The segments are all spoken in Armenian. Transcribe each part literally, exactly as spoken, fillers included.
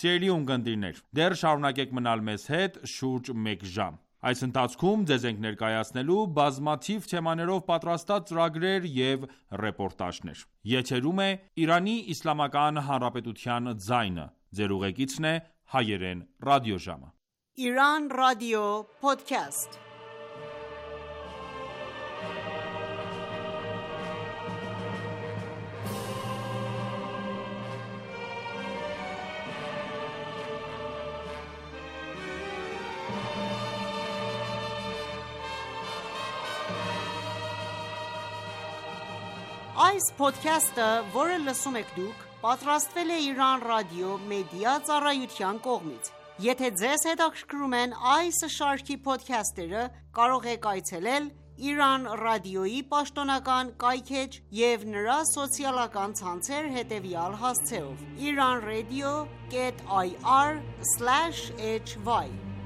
Սիրելի ունկնդիրներ, դեռ շարունակեք մնալ մեզ հետ շուրջ մեկ ժամ։ Այս ընթացքում ձեզ ենք ներկայացնելու բազմաթիվ թեմաներով պատրաստած ծրագրեր և ռեպորտաժներ։ Եթերում է Իրանի Իսլամական Հանրապետության ձայնը։ Ձեր ուղեկիցն է Հայերեն ռադիոժամը։ Iran Radio Podcast. Այս podcast-ը, որը լսում եք դուք, պատրաստվել է Iran Radio Media ծառայության կողմից։ Եթե ձեզ հետաքրքրում են այս շարքի podcast-երը, կարող եք այցելել Iran Radio-ի պաշտոնական կայքէջ և նրա սոցիալական ցանցեր հետևյալ հասցեով՝ iranradio dot ir slash hy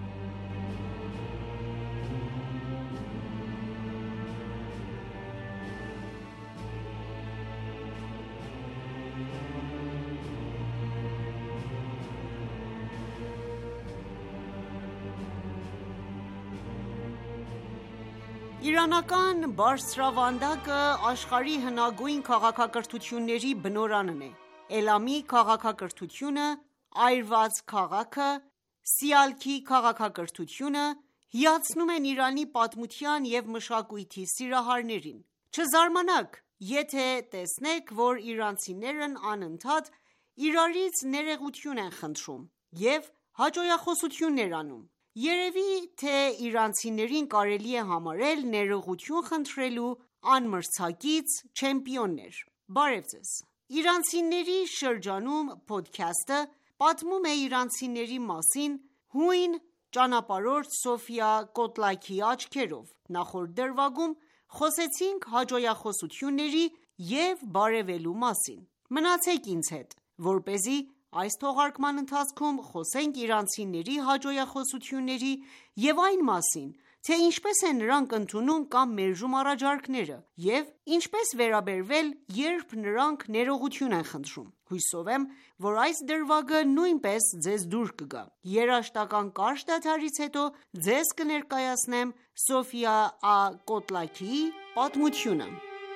Իրանական բարձրավանդակը աշխարհի հնագույն քաղաքակրթությունների բնօրանն է։ Էլամի քաղաքակրթությունը, այրված քաղաքը, Սիալքի քաղաքակրթությունը հիացնում են Իրանի պատմության և մշակույթի սիրահարներին։ Չզարմանաք, եթե տեսնեք, որ իրանցիներն անընդհատ իրարից ներողություն են խնդրում և հաճոյախոսություններ անում։ Երևի թե իրանցիներին կարելի է համարել ներողություն խնդրելու անմրցակից չեմպիոններ։ Բարև ձեզ։ Իրանցիների շրջանում podcast-ը պատմում է իրանցիների մասին հույն ճանապարհորդ Սոֆիա Կոտլաքի աչքերով։ Նախորդ դրվագում խոսեցինք հաճոյախոսությունների և բարևելու մասին։ Մնացեք ինձ հետ, որպեսզի այս թողարկման ընթացքում խոսենք իրանցիների հաճոյախոսությունների և այն մասին, թե ինչպես են նրանք ընդունում կամ մերժում առաջարկները և ինչպես վերաբերվել, երբ նրանք ներողություն են խնդրում։ Հուսով եմ, որ այս դրվագը նույնպես ձեզ դուր կգա։ Երաժշտական կարճ դադարից հետո ձեզ կներկայացնեմ Սոֆիա Կոտլաքիի պատմությունը։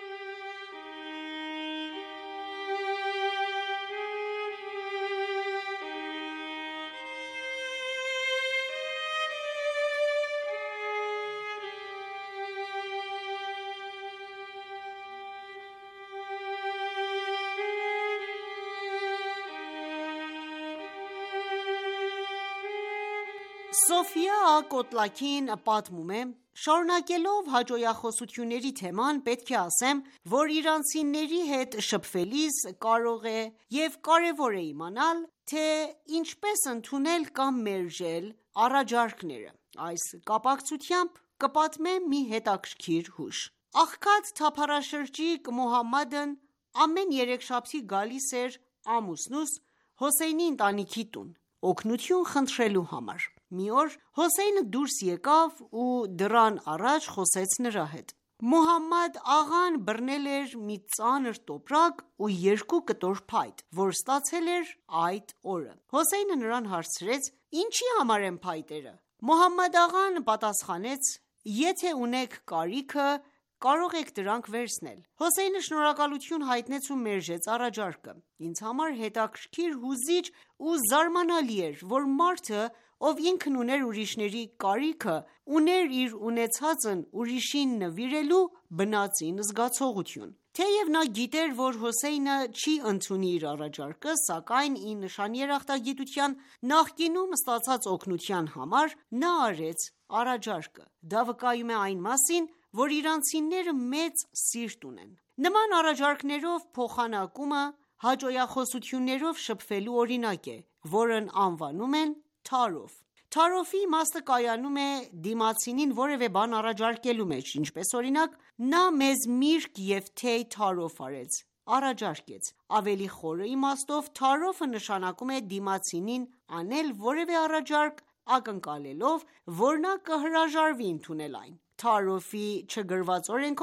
Սոֆիա Կոտլաքին պատմում է. «Շարունակելով հաճոյախոսությունների թեման, պետք է ասեմ, որ իրանցիների հետ շփվելիս կարող է և կարևոր է իմանալ, թե ինչպես ընդունել կամ մերժել առաջարկները։ Այս կապակցությամբ կպատմեմ մի հետաքրքիր հուշ։ Աղքատ թափառաշրջիկ Մոհամմադն ամեն երեքշաբթի գալիս էր ամուսնուս Հոսեյնի ընտանիքի տուն, օգնություն խնդրելու համար։ Մի օր Հոսեյնը դուրս եկավ ու դռան առաջ խոսեց նրա հետ։ Մոհամմադ աղան բռնել էր մի ծանր տոպրակ ու երկու կտոր փայտ, որ ստացել էր այդ օրը։ Հոսեյնը նրան հարցրեց. «Ինչի համար են փայտերը»։ Մոհամմադ աղան պատասխանեց. «Եթե ունեք կարիքը, կարող եք դրանք վերցնել»։ Հոսեյնը շնորհակալություն հայտնեց ու մերժեց առաջարկը։ Ինձ համար հետաքրքիր, հուզիչ ու զարմանալի էր, որ մարդը, ով ինքն ուներ ուրիշների կարիքը, ուներ իր ունեցածն ուրիշին նվիրելու բնածին զգացողություն։ Թեև նա գիտեր, որ Հոսեյնը չի ընդունի իր առաջարկը, սակայն ի նշան երախտագիտության նախկինում ստացած օգնության համար նա արեց առաջարկը։ Դա վկայում է այն մասին, որ իրանցիները մեծ սիրտ ունեն։ Նման առաջարկներով փոխանակումը հաճոյախոսություններով շփվելու օրինակ է, որն անվանում են Թարոֆ։ Թարոֆի իմաստը կայանում է դիմացինին որևէ բան առաջարկելու մեջ, ինչպես օրինակ, նա մեզ միրգ և թեյ թարոֆ արեց, առաջարկեց։ Ավելի խորը իմաստով Թարոֆը նշանակում է դիմացինին անել որևէ առաջարկ, ակնկալելով, որ նա կհրաժարվի ընդունել այն։ Թարոֆի չգրված օրենքով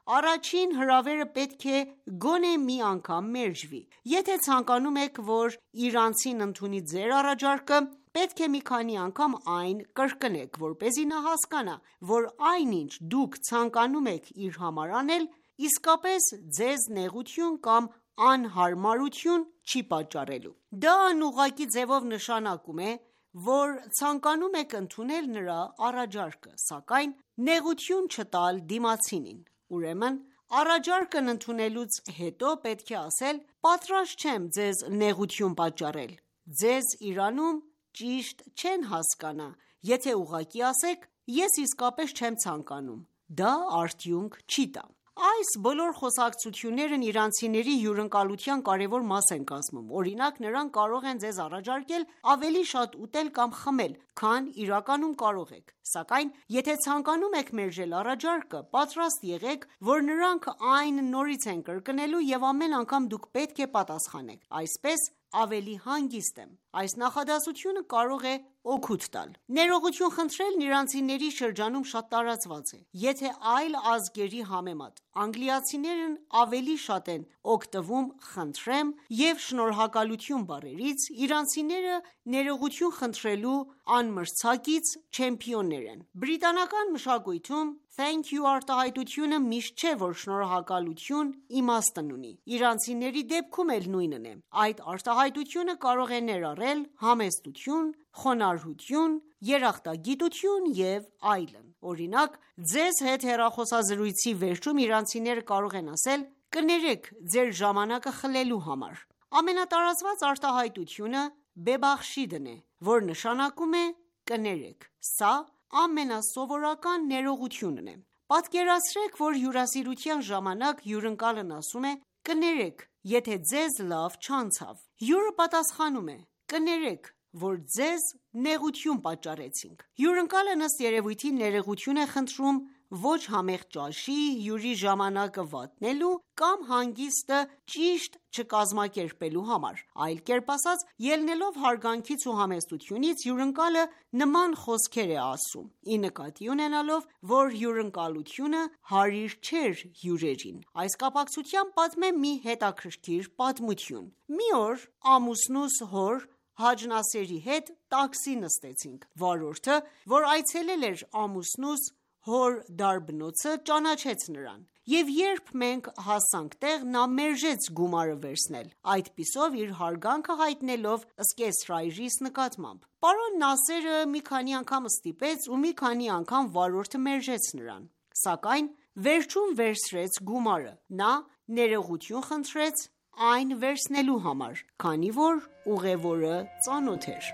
առաջին հրավերը պետք է գոնե մի անգամ մերժվի: Եթե ցանկանում եք, որ իրանցին ընդունի ձեր առաջարկը, պետք է մի քանի անգամ այն կրկնեք, որպեսզի նա հասկանա, որ այնինչ դուք ցանկանում եք իր համար անել, իսկապես ձեզ նեղություն կամ անհարմարություն չի պատճառելու: Դա անուղղակի ձևով նշանակում է, որ ցանկանում եք ընդունել նրա առաջարկը, սակայն նեղություն չտալ դիմացինին: Ուրեմն առաջարկն ընդունելուց հետո պետք է ասել. «Պատրաստ չեմ ձեզ նեղություն պատճառել: Ձեզ Իրանում ճիշտ չեն հասկանա, եթե ուղղակի ասեք. «Ես իսկապես չեմ ցանկանում»: Դա արդյունք չի տա»: Այս բոլոր խոսակցություններն իրանցիների հյուրընկալության կարևոր մաս են կազմում: Օրինակ, նրանք կարող են ձեզ առաջարկել ավելի շատ ուտել կամ խմել, քան իրականում կարող եք: Սակայն եթե ցանկանում եք մերժել առաջարկը, պատրաստ եղեք, որ նրանք այն նորից են կրկնելու և ամեն անգամ դուք պետք է պատասխանեք: Այսպես ավելի հանգիստ եմ: Այս նախադասությունը կարող է օգուտ տալ: Ներողություն խնդրելն իրանցիների շրջանում շատ տարածված է: Եթե այլ ազգերի համեմատ անգլիացիներն ավելի շատ են օգտվում «խնդրեմ» և «շնորհակալություն» բառերից, իրանցիները ներողություն խնդրելու անմրցակից չեմպիոններ են: Բրիտանական մշակույթում «Thank you» արտահայտությունը միշտ չէ, որ շնորհակալություն իմաստն ունի: Իրանցիների դեպքում էլ նույնն է: Այդ արտահայտությունը կարող է ներառել համեստություն, խոնարհություն, երախտագիտություն և այլն: Օրինակ, ձեզ հետ հեռախոսազրույցի վերջում իրանցիները կարող են ասել. «Կներեք ձեր ժամանակը խլելու համար»: Ամենատարածված արտահայտությունը «Bebախշիդն» է, որ նշանակում է կներեք: Սա ամենասովորական ներողությունն է: Պատկերացրեք, որ հյուրասիրության ժամանակ հյուրընկալն ասում է. «Կներեք, եթե ձեզ լավ չանցավ»: Հյուրը պատասխանում է. «Կներեք, որ ձեզ նեղություն պատճառեցինք»: Հյուրընկալն ըստ երևույթին ներողություն է խնդրում ոչ համեղ ճաշի, հյուրի ժամանակը վատնելու կամ հանգիստը ճիշտ չկազմակերպելու համար: Այլ կերպ ասած, ելնելով հարգանքից ու համեստությունից, հյուրընկալը նման խոսքեր է ասում, ի նկատի ունենալով, որ հյուրընկալությունը հարիր չէր հյուրերին: Այս կապակցությամբ պատմեմ մի հետաքրքիր պատմություն: Մի օր ամուսնուս հոր Հաջ Նասերի հետ տաքսի նստեցինք: Վարորդը, որ այցելել էր ամուսնուս հոր դարբնոցը, ճանաչեց նրան: Եվ երբ մենք հասանք տեղ, նա մերժեց գումարը վերցնել, այդպիսով իր հարգանքը հայտնելով զկեսրայրիս նկատմամբ: Պարոն Նասերը մի քանի անգամ ստիպեց ու մի քանի անգամ վարորդը մերժեց նրան: Սակայն վերջում վերցրեց գումարը: Նա ներողություն խնդրեց այն վերցնելու համար, քանի որ ուղևորը ծանոթ էր: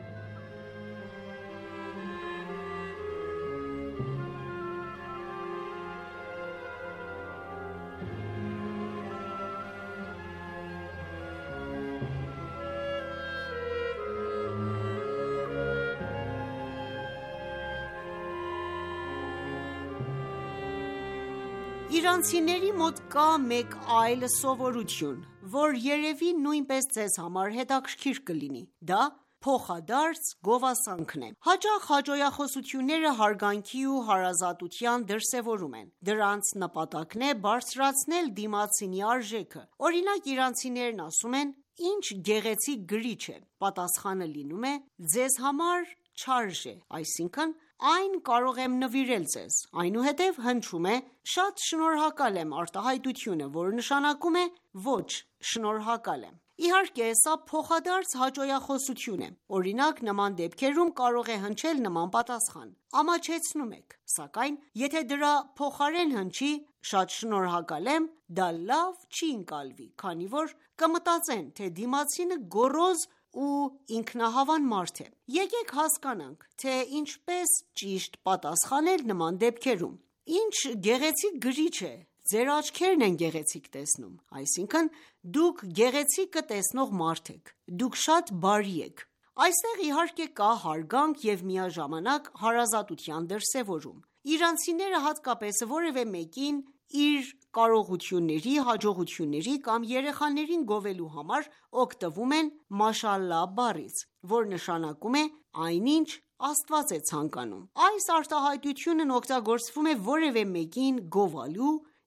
Իրանցիների մոտ կա մեկ այլ սովորություն, որ երևի նույնպես ձեզ համար հետաքրքիր կլինի: Դա փոխադարձ գովասանքն է: Հաճախ հաճոյախոսությունները հարգանքի ու հարազատության դրսևորում են: Դրանց նպատակն է բարձրացնել դիմացինի արժեքը: Օրինակ, իրանցիներն ասում են. «Ինչ գեղեցիկ գրիչ է»: Պատասխանը լինում է. «Ձեզ համար չարժե»: Այսինքն, այն կարող եմ նվիրել ձեզ: Այնուհետև հնչում է. «Շատ շնորհակալ եմ» արտահայտությունը, որը նշանակում է ոչ շնորհակալ եմ: Իհարկե, սա փոխադարձ հաճոյախոսություն է: Օրինակ, նման դեպքերում կարող է հնչել նման պատասխան. «Ամաչեցնում եք»: Սակայն եթե դրա փոխարեն հնչի. «Շատ շնորհակալ եմ», դա լավ չի ընկալվի, քանի որ կմտածեն, թե դիմացինը գոռոզ ու ինքնահավան մարդ է: Եկեք հասկանանք, թե ինչպես ճիշտ պատասխանել նման դեպքերում: «Ինչ գեղեցիկ գրիչ է, ձեր աչքերն են գեղեցիկ տեսնում»: Այսինքն, դուք գեղեցիկը տեսնող մարդ եք: Դուք շատ բարի եք: Այստեղ իհարկե կա հարգանք և միաժամանակ հարազատության դրսևորում: Իրանցիները հատկապես որևէ մեկին իր կարողությունների, հաջողությունների կամ երեխաներին գովելու համար օգտվում են «Մաշալլահ» բառից, որ նշանակում է այնինչ Աստված է ցանկանում: Այս արտահայտությունն օգտագործվում է որևէ մեկին գովալու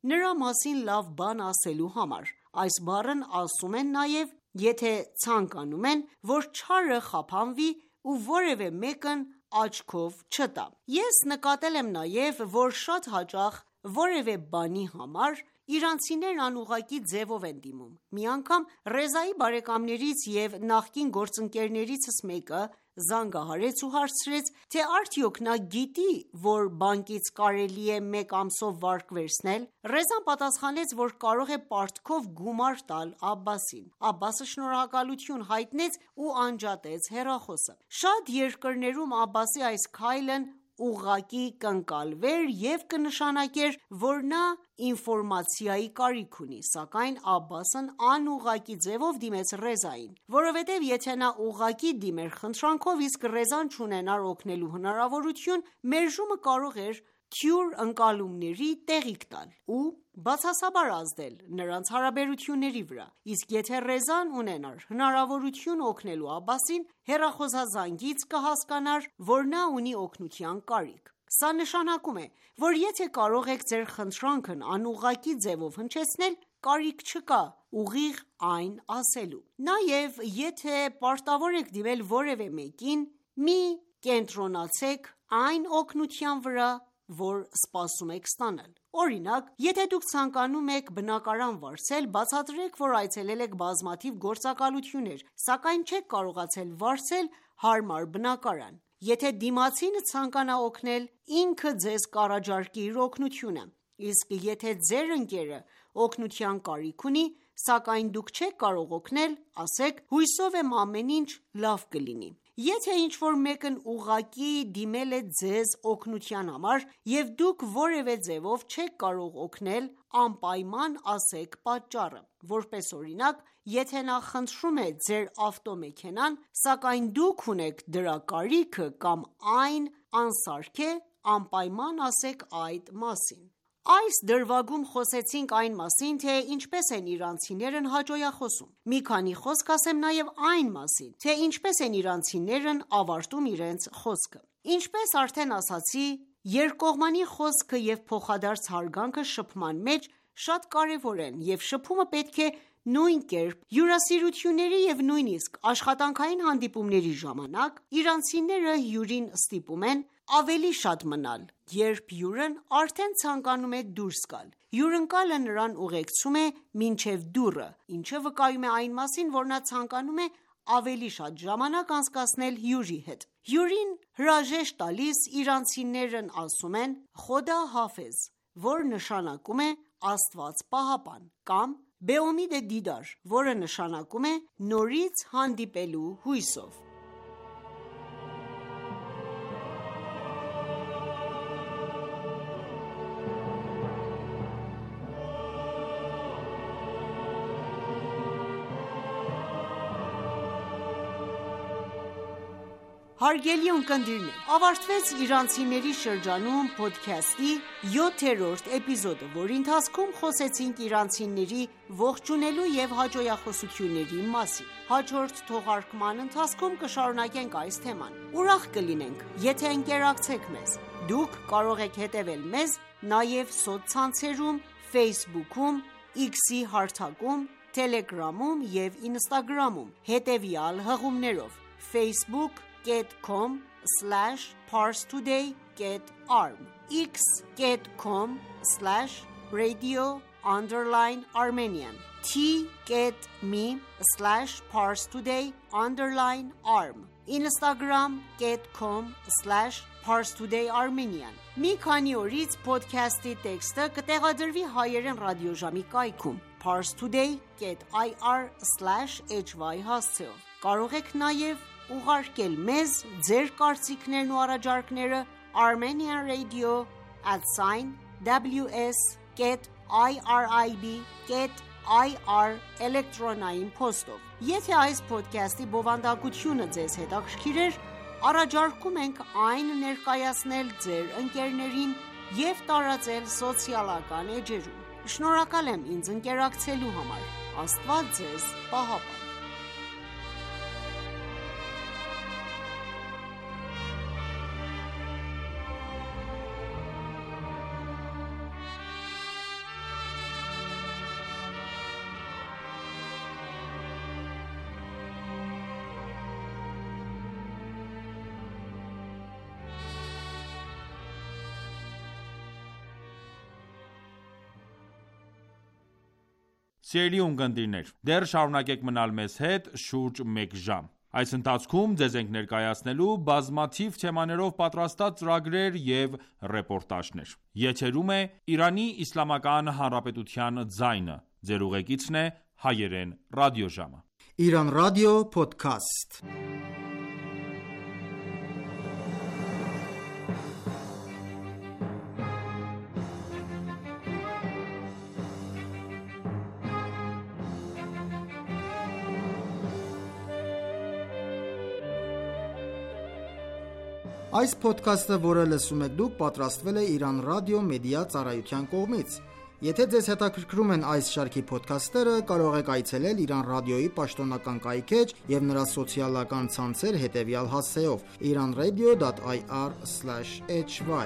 նրա մասին լավ բան ասելու համար: Այս բառն ասում են նաև, եթե ցանկանում են, որ չարը խափանվի ու որևէ մեկն աչքով չտա: Ես նկատել եմ նաև, որ շատ հաճախ որևէ բանի համար իրանցիներն անուղղակի ձևով են դիմում: Մի անգամ Ռեզայի բարեկամներից և նախկին գործընկերներիցս մեկը զանգահարեց ու հարցրեց, թե արդյոք նա գիտի, որ բանկից կարելի է մեկ ամսով վարկ վերցնել: Ռեզան պատասխանեց, որ կարող է պարտքով գումար տալ Աբբասին: Աբբասը շնորհակալություն հայտնեց ու անջատեց հեռախոսը: Շատ երկրներում Աբբասի այս քայլն ուղղակի կընկալվեր և կնշանակեր, որ նա ինֆորմացիայի կարիք ունի: Սակայն Աբբասն անուղղակի ձևով դիմեց Ռեզային: Որովհետև եթե նա ուղղակի դիմեր խնդրանքով, իսկ Ռեզան չունենար օգնելու հնարավորություն, մերժումը կարող էր թյուր ընկալումների տեղիք տալ ու բացասաբար ազդել նրանց հարաբերությունների վրա: Իսկ եթե Ռեզան ունենար հնարավորություն օգնելու Աբբասին, հեռախոսազանգից կհասկանար, որ նա ունի օգնության կարիք: Սա նշանակում է, որ եթե կարող եք ձեր խնդրանքն անուղղակի ձևով հնչեցնել, կարիք չկա ուղիղ այն ասելու: Նաև եթե պարտավոր եք դիմել որևէ մեկին, մի կենտրոնացեք այն օգնության վրա, որ սպասում եք ստանալ: Օրինակ, եթե դուք ցանկանում եք բնակարան վարձել, բացատրեք, որ այցելել եք բազմաթիվ գործակալություններ, սակայն չեք կարողացել վարձել հարմար բնակարան: Եթե դիմացինը ցանկանա օգնել, ինքը ձեզ կառաջարկի իր օգնությունը: Իսկ եթե ձեր ընկերը օգնության կարիք ունի, սակայն դուք չեք կարող օգնել, ասեք. «Հուսով եմ ամեն ինչ լավ կլինի»: Եթե ինչ-որ մեկն ուղղակի դիմել է ձեզ օգնության համար և դուք որևէ ձևով չեք կարող օգնել, անպայման ասեք պատճառը: Որպես օրինակ, եթե նա խնդրում է ձեր ավտոմեքենան, սակայն դուք ունեք դրա կարիքը կամ այն անսարք է, անպայման ասեք այդ մասին: Այս դրվագում խոսեցինք այն մասին, թե ինչպես են իրանցիներն հաճոյախոսում: Մի քանի խոսք ասեմ նաև այն մասին, թե ինչպես են իրանցիներն ավարտում իրենց խոսքը: Ինչպես արդեն ասացի, երկկողմանի խոսքը և փոխադարձ հարգանքը շփման մեջ շատ կարևոր են և շփումը պետք է նույն կերպ հյուրասիրությունների և նույնիսկ աշխատանքային հանդիպումների ժամանակ իրանցիները հյուրին ստիպում են ավելի շատ մնալ, երբ հյուրն արդեն ցանկանում է դուրս գալ: Հյուրընկալը նրան ուղեկցում է մինչև դուռը, ինչը վկայում է այն մասին, որ նա ցանկանում է ավելի շատ ժամանակ անցկացնել հյուրի հետ: Հյուրին հրաժեշտ տալիս իրանցիներն ասում են «Խոդա Հաֆեզ», որ նշանակում է Աստված պահապան կամ «Բեոմիդ դիդար», որը նշանակում է նորից հանդիպելու հույսով: Հարգելի ունկնդիրներ, ավարտվեց իրանցիների շրջանում փոդքասթի յոթերորդ էպիզոդը, որի ընթացքում խոսեցինք իրանցիների ողջունելու և հաճոյախոսությունների մասին: Հաջորդ թողարկման ընթացքում կշարունակենք այս թեման: Ուրախ կլինենք, եթե ընկերակցեք մեզ: Դուք կարող եք հետևել մեզ նաև սոցցանցերում Ֆեյսբուքում, X-ի հարթակում, Թելեգրամում և ինստագրամում հետևյալ հղումներով՝ facebook dot com slash parstoday dot irm, x dot com slash radio underscore armenian, t.me slash parstoday underscore irm, instagram dot com slash parstoday armenian: Մի քանի օրից փոդքասթի տեքստը կտեղադրվի հայերեն ռադիոժամի կայքում parstoday dot ir slash hy հասցեով: Կարող եք նաև ուղարկել մեզ ձեր կարծիքներն ու առաջարկները armenian radio at w s dot irib dot ir էլեկտրոնային փոստով: Եթե այս փոդքասթի բովանդակությունը ձեզ հետաքրքիր էր, առաջարկում ենք այն ներկայացնել ձեր ընկերներին և տարածել սոցիալական էջերում: Շնորհակալ եմ ինձ ընկերակցելու համար: Աստված ձեզ պահապան: Սիրելի ունկնդիրներ, դեռ շարունակեք մնալ մեզ հետ շուրջ մեկ ժամ։ Այս ընթացքում ձեզ ենք ներկայացնելու բազմաթիվ թեմաներով պատրաստած ծրագրեր և ռեպորտաժներ։ Եթերում է Իրանի Իսլամական Հանրապետության ձայնը։ Ձեր ուղեկիցն է Հայերեն ռադիոժամը։ Իրանական ռադիո փոդքասթ։ Այս փոդքասթը, որը լսում եք դուք, պատրաստվել է Իրանական ռադիո մեդիա ծառայության կողմից։ Եթե ձեզ հետաքրքրում են այս շարքի փոդքասթերը, կարող եք այցելել Իրանական ռադիոյի պաշտոնական կայքէջ և նրա սոցիալական ցանցեր հետևյալ հասցեով՝ iranradio dot i r slash h y։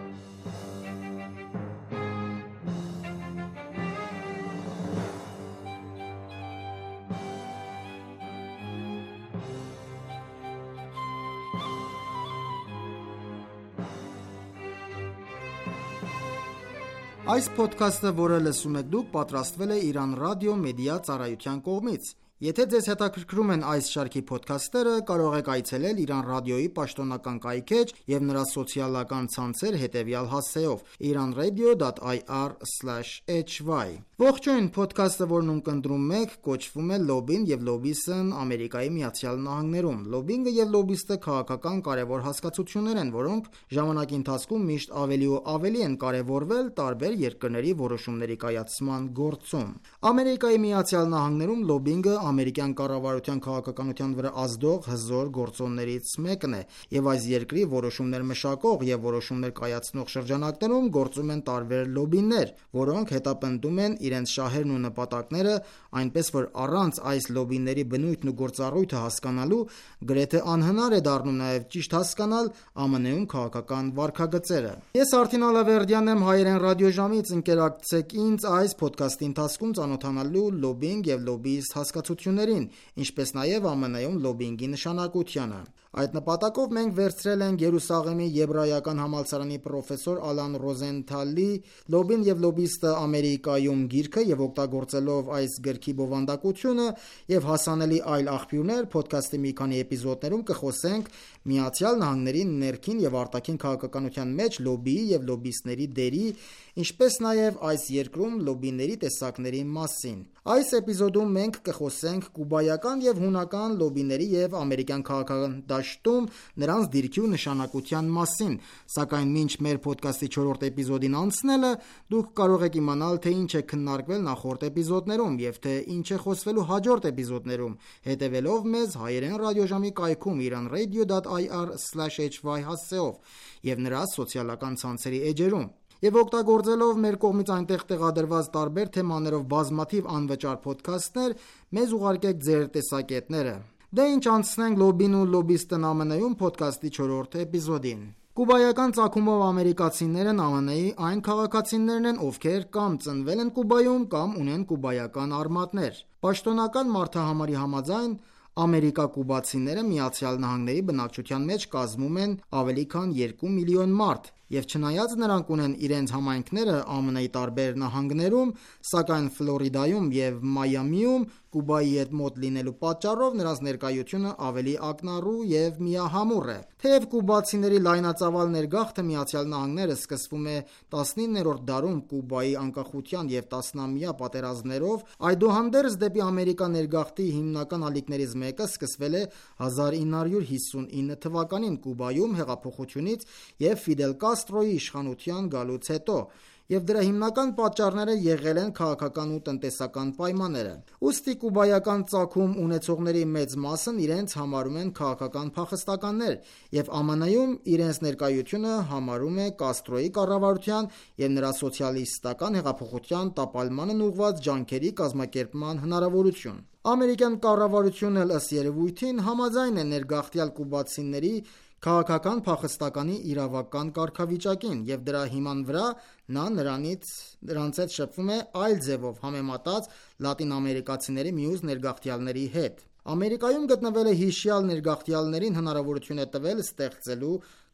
Այս փոդքասթը, որը լսում եք դուք, պատրաստվել է Իրանական ռադիո մեդիա ծառայության կողմից։ Եթե ձեզ հետաքրքրում են այս շարքի փոդքասթերը, կարող եք այցելել Իրանական ռադիոյի պաշտոնական կայքէջ և նրա սոցիալական ցանցեր հետևյալ հասցեով՝ iranradio dot i r slash h y։ Ողջույն, փոդքասթը, որն ունկնդրում եք, կոչվում է Լոբին և լոբիստն Ամերիկայի Միացյալ Նահանգներում։ Լոբինգը և լոբիստը քաղաքական կարևոր հասկացություններ են, որոնք ժամանակի ընթացքում միշտ ավելի ու ավելի են կարևորվել տարբեր երկրների որոշումների կայացման գործում։ Ամերիկայի Միացյալ Նահանգներում լոբինգը ամերիկյան կառավարության քաղաքականության վրա ազդող հզոր գործոններից մեկն է, և այս երկրի որոշումներ մշակող և որոշումներ կայացնող շրջանակներում գործում են տարբեր լոբիներ, որոնք հետապնդում են իրենց շահերն ու նպատակները, այնպես որ առանց այս լոբիների բնույթն ու գործառույթը հասկանալու գրեթե անհնար է դառնում նաև ճիշտ հասկանալ Ամերիկայի Միացյալ Նահանգներում քաղաքական վարքագծերը։ Ես Արթին Ալավերդյանն եմ Հայերեն ռադիոժամից, ընկերակցեք ինձ այս փոդքասթի ընթացքում ծանոթանալու լոբինգ և լոբիստ հասկացություններին, ինչպես նաև Ամերիկայի Միացյալ Նահանգներում լոբինգի նշանակությանը։ Այդ նպատակով մենք վերցրել ենք Երուսաղեմի Եբրայական համալսարանի պրոֆեսոր Ալան Ռոզենթալի «Լոբին և լոբիստը Ամերիկայում» գիրքը և օգտագործելով այս գրքի բովանդակությունը և հասանելի այլ աղբյուրներ, փոդքասթի մի քանի էպիզոդներում կխոսենք Միացյալ Նահանգների ներքին և արտաքին քաղաքականության մեջ լոբիի և լոբիստների դերի, ինչպես նաև այս երկրում լոբիների տեսակների մասին։ Այս էպիզոդում մենք կխոսենք կուբայական և հունական լոբիների և ամերիկյան քաղաքական դաշտում նրանց դիրքի ու նշանակության մասին, սակայն մինչ մեր փոդքասթի չորրորդ էպիզոդին անցնելը, դուք կարող եք իմանալ, թե ինչ է քննարկվել նախորդ էպիզոդներում և թե ինչ է խոսվելու հաջորդ էպիզոդներում, հետևելով մեզ Հայերեն ռադիոժամի կայքում iranradio dot i r slash h y հասցեով և նրա սոցիալական ցանցերի էջերում։ Եվ օգտագործելով մեր կողմից այնտեղ տեղադրված տարբեր թեմաներով բազմաթիվ անվճար փոդքասթներ, մեզ ուղարկեք ձեր տեսակետները։ Դե ինչ, անցնենք լոբին ու լոբիստն Ամերիկայի Միացյալ Նահանգներում փոդքասթի չորրորդ էպիզոդին։ Կուբայական ծագումով ամերիկացիներն Ամերիկայի Միացյալ Նահանգների այն քաղաքացիներն են, ովքեր կամ ծնվել են Կուբայում, կամ ունեն կուբայական արմատներ։ Պաշտոնական մարդահամարի համաձայն ամերիկա-կուբացիները Միացյալ Նահանգների բնակչության մեջ կազմում են ավելի քան երկու միլիոն մարդ, և չնայած նրանք ունեն իրենց համայնքները Ամերիկայի Միացյալ Նահանգների տարբեր նահանգներում, սակայն Ֆլորիդայում և Մայամիում Կուբայի հետ մոտ լինելու պատճառով նրանց ներկայությունը ավելի ակնառու և միահամուռ է։ Թեև կուբացիների լայնածավալ ներգաղթը Միացյալ Նահանգները սկսվում է տասնիններորդ դարում Կուբայի անկախության և տասնամյա պատերազմներով, այդուհանդերձ դեպի Ամերիկա ներգաղթի հիմնական ալիքներից մեկը սկսվել է հազար ինը հարյուր հիսունինը թվականին Կուբայում հեղափոխությունից և Ֆիդել Կաստրոյի իշխանության գալուց հետո, և դրա հիմնական պատճառները եղել են քաղաքական ու տնտեսական պայմանները։ Ուստի կուբայական ծագում ունեցողների մեծ մասն իրենց համարում են քաղաքական փախստականներ և Ամերիկայի Միացյալ Նահանգներում իրենց ներկայությունը համարում է Կաստրոյի կառավարության և նրա սոցիալիստական հեղափոխության տապալմանն ուղղված ջանքերի կազմակերպման հնարավորություն։ Ամերիկյան կառավարությունն էլ ըստ երևույթին համաձայն է ներգաղթյալ կուբացիների քաղաքական փախստականի իրավական կարգավիճակին, և դրա հիման վրա նա նրանից նրանց հետ շփվում է այլ ձևով համեմատած լատինամերիկացիների մյուս ներգաղթյալների հետ։ Ամերիկայում գտնվելը հիշյալ ներգաղթյալներին հնարավորություն է տվել ստեղծելու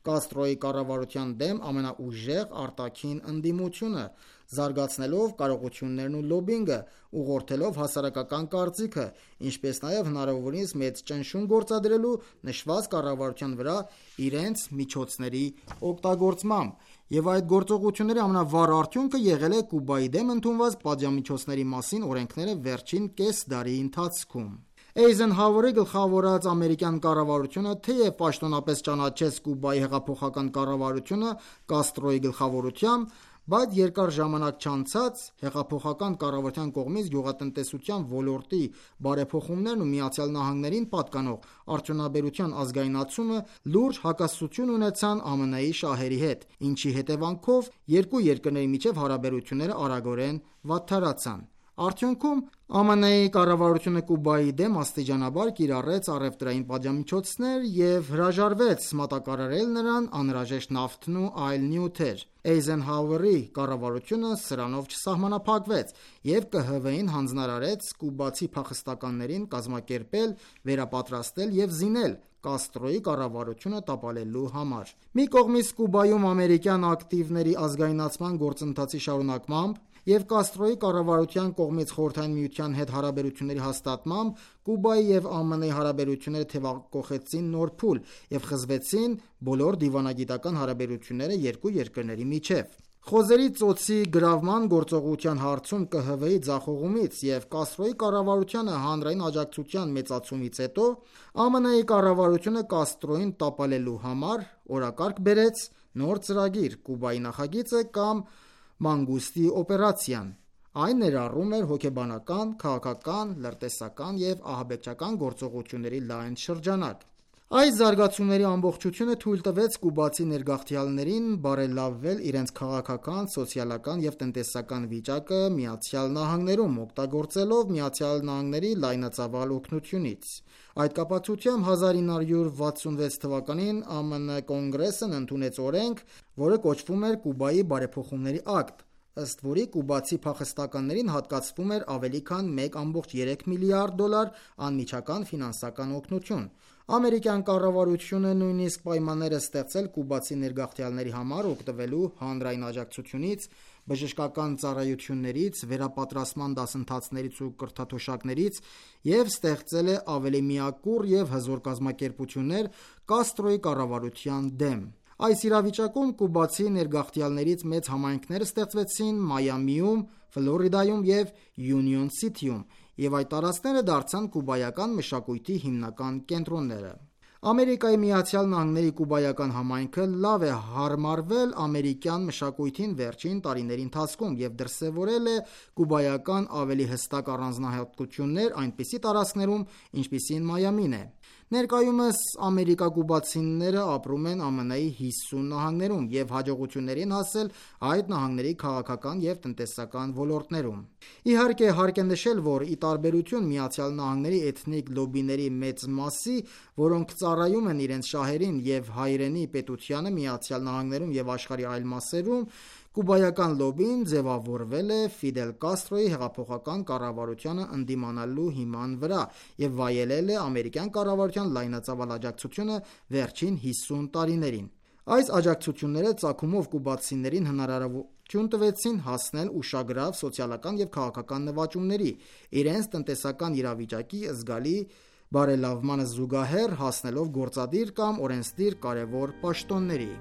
Կաստրոյի կառավարության դեմ ամենաուժեղ արտաքին ընդդիմությունը, զարգացնելով կարողություններն ու լոբինգը, ուղղորդելով հասարակական կարծիքը, ինչպես նաև հնարավորինս մեծ ճնշում գործադրելու նշված կառավարության վրա իրենց միջոցների օգտագործմամբ։ Եվ այդ գործողությունների ամենավառ արդյունքը եղել է Կուբայի դեմ ընդունված պատժամիջոցների մասին օրենքները վերջին կես դարի ընթացքում։ Էյզենհաուերի գլխավորած ամերիկյան կառավարությունը թեև պաշտոնապես ճանաչեց Կուբայի հեղափոխական կառավարությունը Կաստրոյի գլխավորությամբ, բայց երկար ժամանակ չանցած հեղափոխական կառավարության կողմից գյուղատնտեսության ոլորտի բարեփոխումներն ու Միացյալ Նահանգներին պատկանող արդյունաբերության ազգայնացումը լուրջ հակասություն ունեցան ԱՄՆ-ի շահերի հետ, ինչի հետևանքով երկու երկրների միջև հարաբերությունները արագորեն վատթարացան։ Արդյունքում ԱՄՆ-ի կառավարությունը Կուբայի դեմ աստիճանաբար կիրառեց առևտրային պատժամիջոցներ և հրաժարվեց մատակարարել նրան անհրաժեշտ նավթն ու այլ նյութեր։ Էյզենհաուերի կառավարությունը սրանով չսահմանափակվեց և ԿՀՎ-ին հանձնարարեց կուբացի փախստականներին կազմակերպել, վերապատրաստել և զինել Կաստրոյի կառավարությունը տապալելու համար։ Մի կողմից Կուբայում ամերիկյան ակտիվների ազգայնացման գործընթացի շարունակմամբ և Կաստրոյի կառավարության կողմից Խորհրդային Միության հետ հարաբերությունների հաստատմամբ Կուբայի և ԱՄՆ-ի հարաբերությունները թևակոխեցին նոր փուլ և խզվեցին բոլոր դիվանագիտական հարաբերությունները երկու երկրների միջև։ Խոզերի ծոցի գրավման գործողության հարցում ԿՀՎ-ի ձախողումից և Կաստրոյի կառավարությանը հանրային աջակցության մեծացումից հետո ԱՄՆ-ի կառավարությունը Կաստրոյին տապալելու համար օրակարգ բերեց նոր ծրագիր՝ Կուբայի նախագիծը կամ Մանգուստի օպերացիան։ Այն ներառում էր հոգեբանական, քաղաքական, լրտեսական և ահաբեկչական գործողությունների լայն շրջանակ։ Այս զարգացումների ամբողջությունը թույլ տվեց կուբացի ներգաղթյալներին բարելավել իրենց քաղաքական, սոցիալական և տնտեսական վիճակը Միացյալ Նահանգներում՝ օգտագործելով Միացյալ Նահանգների լայնածավալ օգնությունից։ Այդ կապակցությամբ հազար ինը հարյուր վաթսունվեց թվականին ԱՄՆ Կոնգրեսն ընդունեց օրենք, որը կոչվում էր Կուբայի բարեփոխումների ակտ, ըստ որի կուբացի փախստականներին հատկացվում էր ավելի քան մեկ կόμկոմ երեք միլիարդ դոլար անմիջական ֆինանսական օգնություն։ Ամերիկյան կառավարությունը նույնիսկ պայմաններ է ստեղծել կուբացի ներգաղթյալների համար օգտվելու հանրային աջակցությունից, բժշկական ծառայություններից, վերապատրաստման դասընթացներից ու կրթաթոշակներից և ստեղծել է ավելի միակուռ և հզոր կազմակերպություններ Կաստրոյի կառավարության դեմ։ Այս իրավիճակում կուբացի ներգաղթյալներից մեծ համայնքներ ստեղծվեցին Մայամիում, Ֆլորիդայում և Յունիոն Սիթիում, և այդ տարածքները դարձան կուբայական մշակույթի հիմնական կենտրոնները։ Ամերիկայի Միացյալ Նահանգների կուբայական համայնքը լավ է հարմարվել ամերիկյան մշակույթին վերջին տարիների ընթացքում և դրսևորել է կուբայական ավելի հստակ առանձնահատկություններ այնպիսի տարածքներում, ինչպիսին Մայամին է։ Ներկայումս ամերիկա-կուբացիները ապրում են ԱՄՆ-ի հիսուն նահանգներում և հաջողությունների են հասել այդ նահանգների քաղաքական և տնտեսական ոլորտներում։ Իհարկե, հարկ է նշել, որ ի տարբերություն Միացյալ Նահանգների էթնիկ լոբբիների մեծ մասի, որոնք ծառայում են իրենց շահերին և հայրենի պետությանը Միացյալ Նահանգներում և աշխարհի այլ մասերում, կուբայական լոբբին ձևավորվել է Ֆիդել Կաստրոյի հեղափոխական կառավարությանը ընդդիմանալու հիման վրա և վայելել է ամերիկյան կառավարության լայնածավալ աջակցությունը վերջին հիսուն տարիներին։ Այս աջակցությունները ծագումով կուբացիներին հնարավորություն տվեցին հասնել ուշագրավ սոցիալական և քաղաքական նվաճումների՝ իրենց տնտեսական իրավիճակի զգալի բարելավմանը զուգահեռ հասնելով գործադիր կամ օրենսդիր կարևոր պաշտոնների։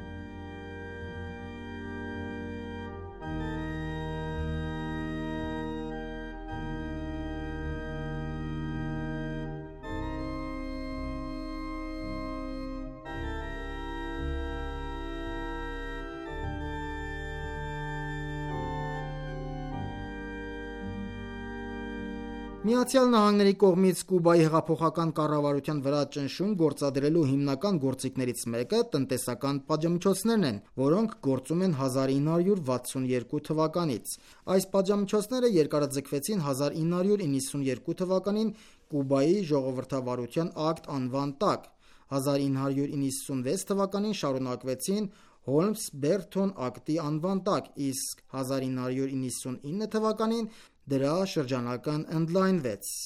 Միացյալ Նահանգների կողմից Կուբայի հեղափոխական կառավարության վրա ճնշում գործադրելու հիմնական գործիքներից մեկը տնտեսական պատժամիջոցներն են, որոնք գործում են հազար ինը հարյուր վաթսունյոթ թվականից։ Այս պատժամիջոցները երկարաձգվեցին հազար ինը հարյուր իննսուն երկու թվականին Կուբայի ժողովրդավարության ակտ անվան տակ։ հազար ինը հարյուր իննսունվեց թվականին շարունակվեցին Հոլմս-Բերթոն ակտի անվան տակ, իսկ հազար ինը հարյուր իննսունինը թվականին դրա շրջանակն ընդլայնվեց։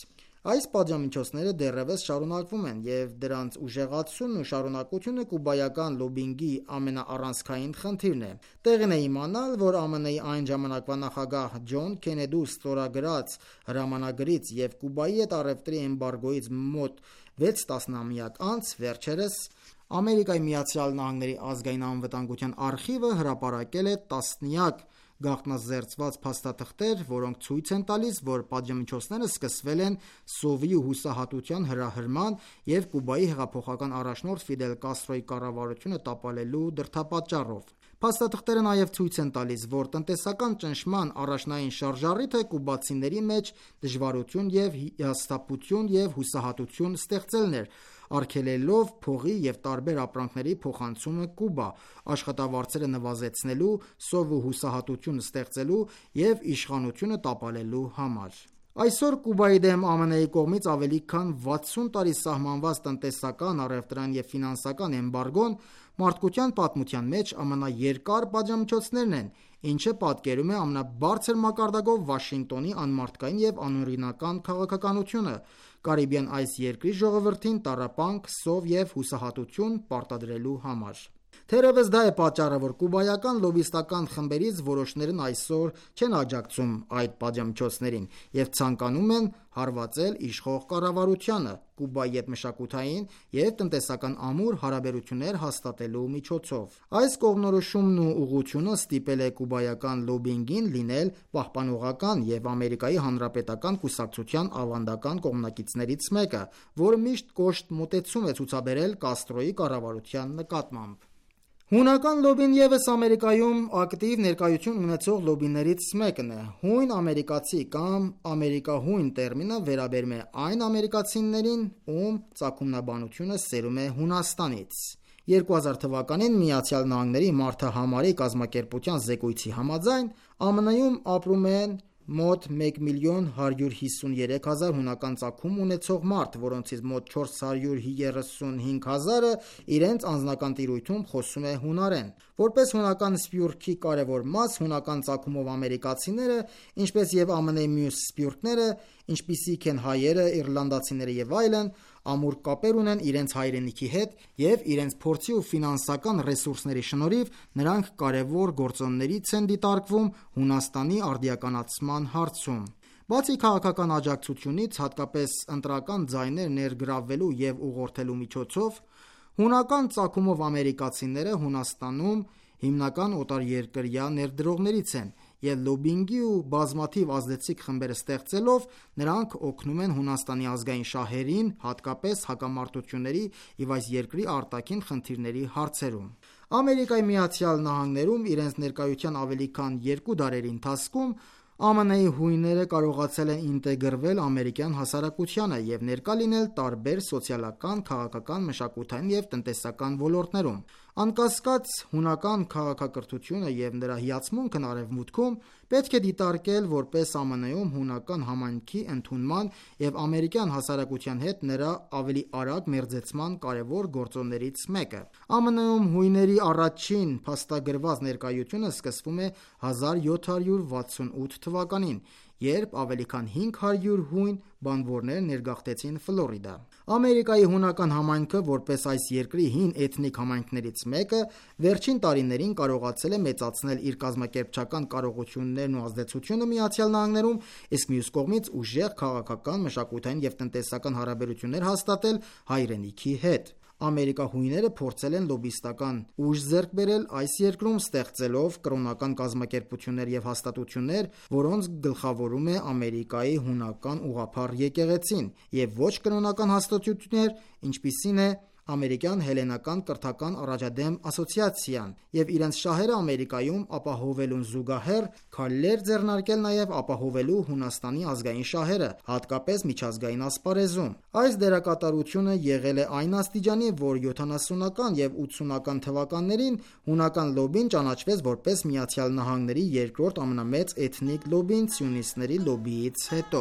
Այս պատժամիջոցները դեռևս շարունակվում են, եւ դրանց ուժեղացումն ու շարունակությունը կուբայական լոբբինգի ամենաառանցքային խնդիրն է։ Տեղին է իմանալ, որ ԱՄՆ-ի այն ժամանակվա նախագահ Ջոն Քենեդու ստորագրած հրամանագրից եւ Կուբայի հետ առևտրի էմբարգոյից մոտ վեց տասնամյակ անց վերջերս Ամերիկայի Միացյալ Նահանգների ազգային անվտանգության արխիվը հրապարակել է տասնյակ գաղտնազերծված փաստաթղթեր, որոնք ցույց են տալիս, որ պատժամիջոցները սկսվել են սովի ու հուսահատության հրահրման եւ Կուբայի հեղափոխական առաջնորդ Ֆիդել Կաստրոյի կառավարությունը տապալելու դրդապատճառով։ Փաստաթղթերը նաև ցույց են տալիս, որ տնտեսական ճնշման առաջնային շարժառիթը կուբացիների մեջ դժվարություն եւ հիասթափություն եւ հուսահատություն ստեղծելն էր, արգելելով փողի եւ տարբեր ապրանքների փոխանցումը Կուբա, աշխատավարձերը նվազեցնելու, սով ու հուսահատություն ստեղծելու եւ իշխանությունը տապալելու համար։ Այսօր Կուբայի դեմ ԱՄՆ-ի կողմից ավելի քան վաթսուն տարի սահմանված տնտեսական, առևտրային եւ ֆինանսական էմբարգոն մարդկության պատմության մեջ ամենաերկար պատժամիջոցներն են, ինչը պատկերում է ամենաբարձր մակարդակով Վաշինգտոնի անմարդկային եւ անօրինական քաղաքականությունը, Կարիբյան այս երկրի ժողովրդին տառապանք, սով եւ հուսահատություն պարտադրելու համար։ Թերևս դա է պատճառը, որ կուբայական լոբիստական խմբերից որոշներն այսօր չեն աջակցում այդ պատժամիջոցներին եւ ցանկանում են հարվածել իշխող կառավարությանը Կուբայի հետ մշակութային եւ տնտեսական ամուր հարաբերություններ հաստատելու միջոցով։ Այս կողմնորոշումն ու ուղղությունը ստիպել է կուբայական լոբբինգին լինել պահպանողական եւ Ամերիկայի Հանրապետական կուսակցության ավանդական կողմնակիցներից մեկը, որը միշտ կոշտ մոտեցում է ցուցաբերել Կաստրոյի կառավարության նկատմամբ։ Հունական լոբբին ևս Ամերիկայում ակտիվ ներկայություն ունեցող լոբբիներից մեկն է։ Հույն ամերիկացի կամ ամերիկահույն տերմինը վերաբերում է այն ամերիկացիներին, ում ծագումնաբանությունը սերում է Հունաստանից։ երկու հազար թվականին Միացյալ Նահանգների մարդահամարի կազմակերպության զեկույցի համաձայն ԱՄՆ-ում ապրում են մոտ մեկ միլիոն հարյուր հիսուներեք հազար հունական ծագում ունեցող մարդ, որոնցից մոտ չորս հարյուր երեսունհինգ հազարը իրենց անձնական տիրույթում խոսում է հունարեն։ Որպես հունական սփյուռքի կարևոր մաս, հունական ծագումով ամերիկացիները, ինչպես եւ ԱՄՆ-ի մյուս սփյուռքները, ինչպիսիք են հայերը, իռլանդացիները եւ այլն, ամուր կապեր ունեն իրենց հայրենիքի հետ եւ իրենց փորձի ու ֆինանսական ռեսուրսների շնորհիվ նրանք կարևոր գործոններից են դիտարկվում Հունաստանի արդիականացման հարցում։ Բացի քաղաքական աջակցությունից, հատկապես ընտրական ձայներ ներգրավվելու եւ ուղղորդելու միջոցով, հունական ծագումով ամերիկացիները Հունաստանում հիմնական օտարերկրյա ներդրողներից են եւ լոբբինգի ու բազմաթիվ ազդեցիկ խմբեր ստեղծելով նրանք օգնում են Հունաստանի ազգային շահերին, հատկապես հակամարտությունների եւ այս երկրի արտաքին խնդիրների հարցերում։ Ամերիկայի Միացյալ Նահանգներում իրենց ներկայության ավելի քան երկու դարերի ընթացքում ԱՄՆ-ի հույները կարողացել են ինտեգրվել ամերիկյան հասարակությանը եւ ներկա լինել տարբեր սոցիալական, քաղաքական, մշակութային եւ տնտեսական ոլորտներում։ Անկասկած, հունական քաղաքակրթությունը եւ նրա հիացմունքն արևմուտքում պետք է դիտարկել որպես ԱՄՆ-ում հունական համայնքի ընդունման եւ ամերիկյան հասարակության հետ նրա ավելի արագ մերձեցման կարևոր գործոններից մեկը։ ԱՄՆ-ում հույների առաջին փաստագրված ներկայությունը սկսվում է հազար յոթ հարյուր վաթսունութ թվականին, երբ ավելի քան հինգ հարյուր հույն բանվորներ ներգաղթեցին Ֆլորիդա։ Ամերիկայի հունական համայնքը, որպես այս երկրի հին էթնիկ համայնքներից մեկը, վերջին տարիներին կարողացել է մեծացնել իր կազմակերպչական կարողություններն ու ազդեցությունը Միացյալ Նահանգներում, իսկ մյուս կողմից ուժեղ քաղաքական, մշակութային եւ տնտեսական հարաբերություններ հաստատել հայրենիքի հետ։ Ամերիկահույները փորձել են լոբիստական ուժ ձեռք բերել այս երկրում, ստեղծելով կրոնական կազմակերպություններ եւ հաստատություններ, որոնց գլխավորում է Ամերիկայի հունական ուղղափառ եկեղեցին, եւ ոչ կրոնական հաստատություններ, ինչպիսին է Ամերիկյան հելենական կրթական առաջադեմ ասոցիացիան, եւ իրենց շահերը Ամերիկայում ապահովելուն զուգահեռ քայլեր ձեռնարկել նաեւ ապահովելու Հունաստանի ազգային շահերը, հատկապես միջազգային ասպարեզում։ Այս դերակատարությունը եղել է այն աստիճանի, որ յոթանասունական եւ ութսունական թվականներին հունական լոբբին ճանաչվեց որպես Միացյալ Նահանգների երկրորդ ամենամեծ էթնիկ լոբբին սիոնիստների լոբբիից հետո։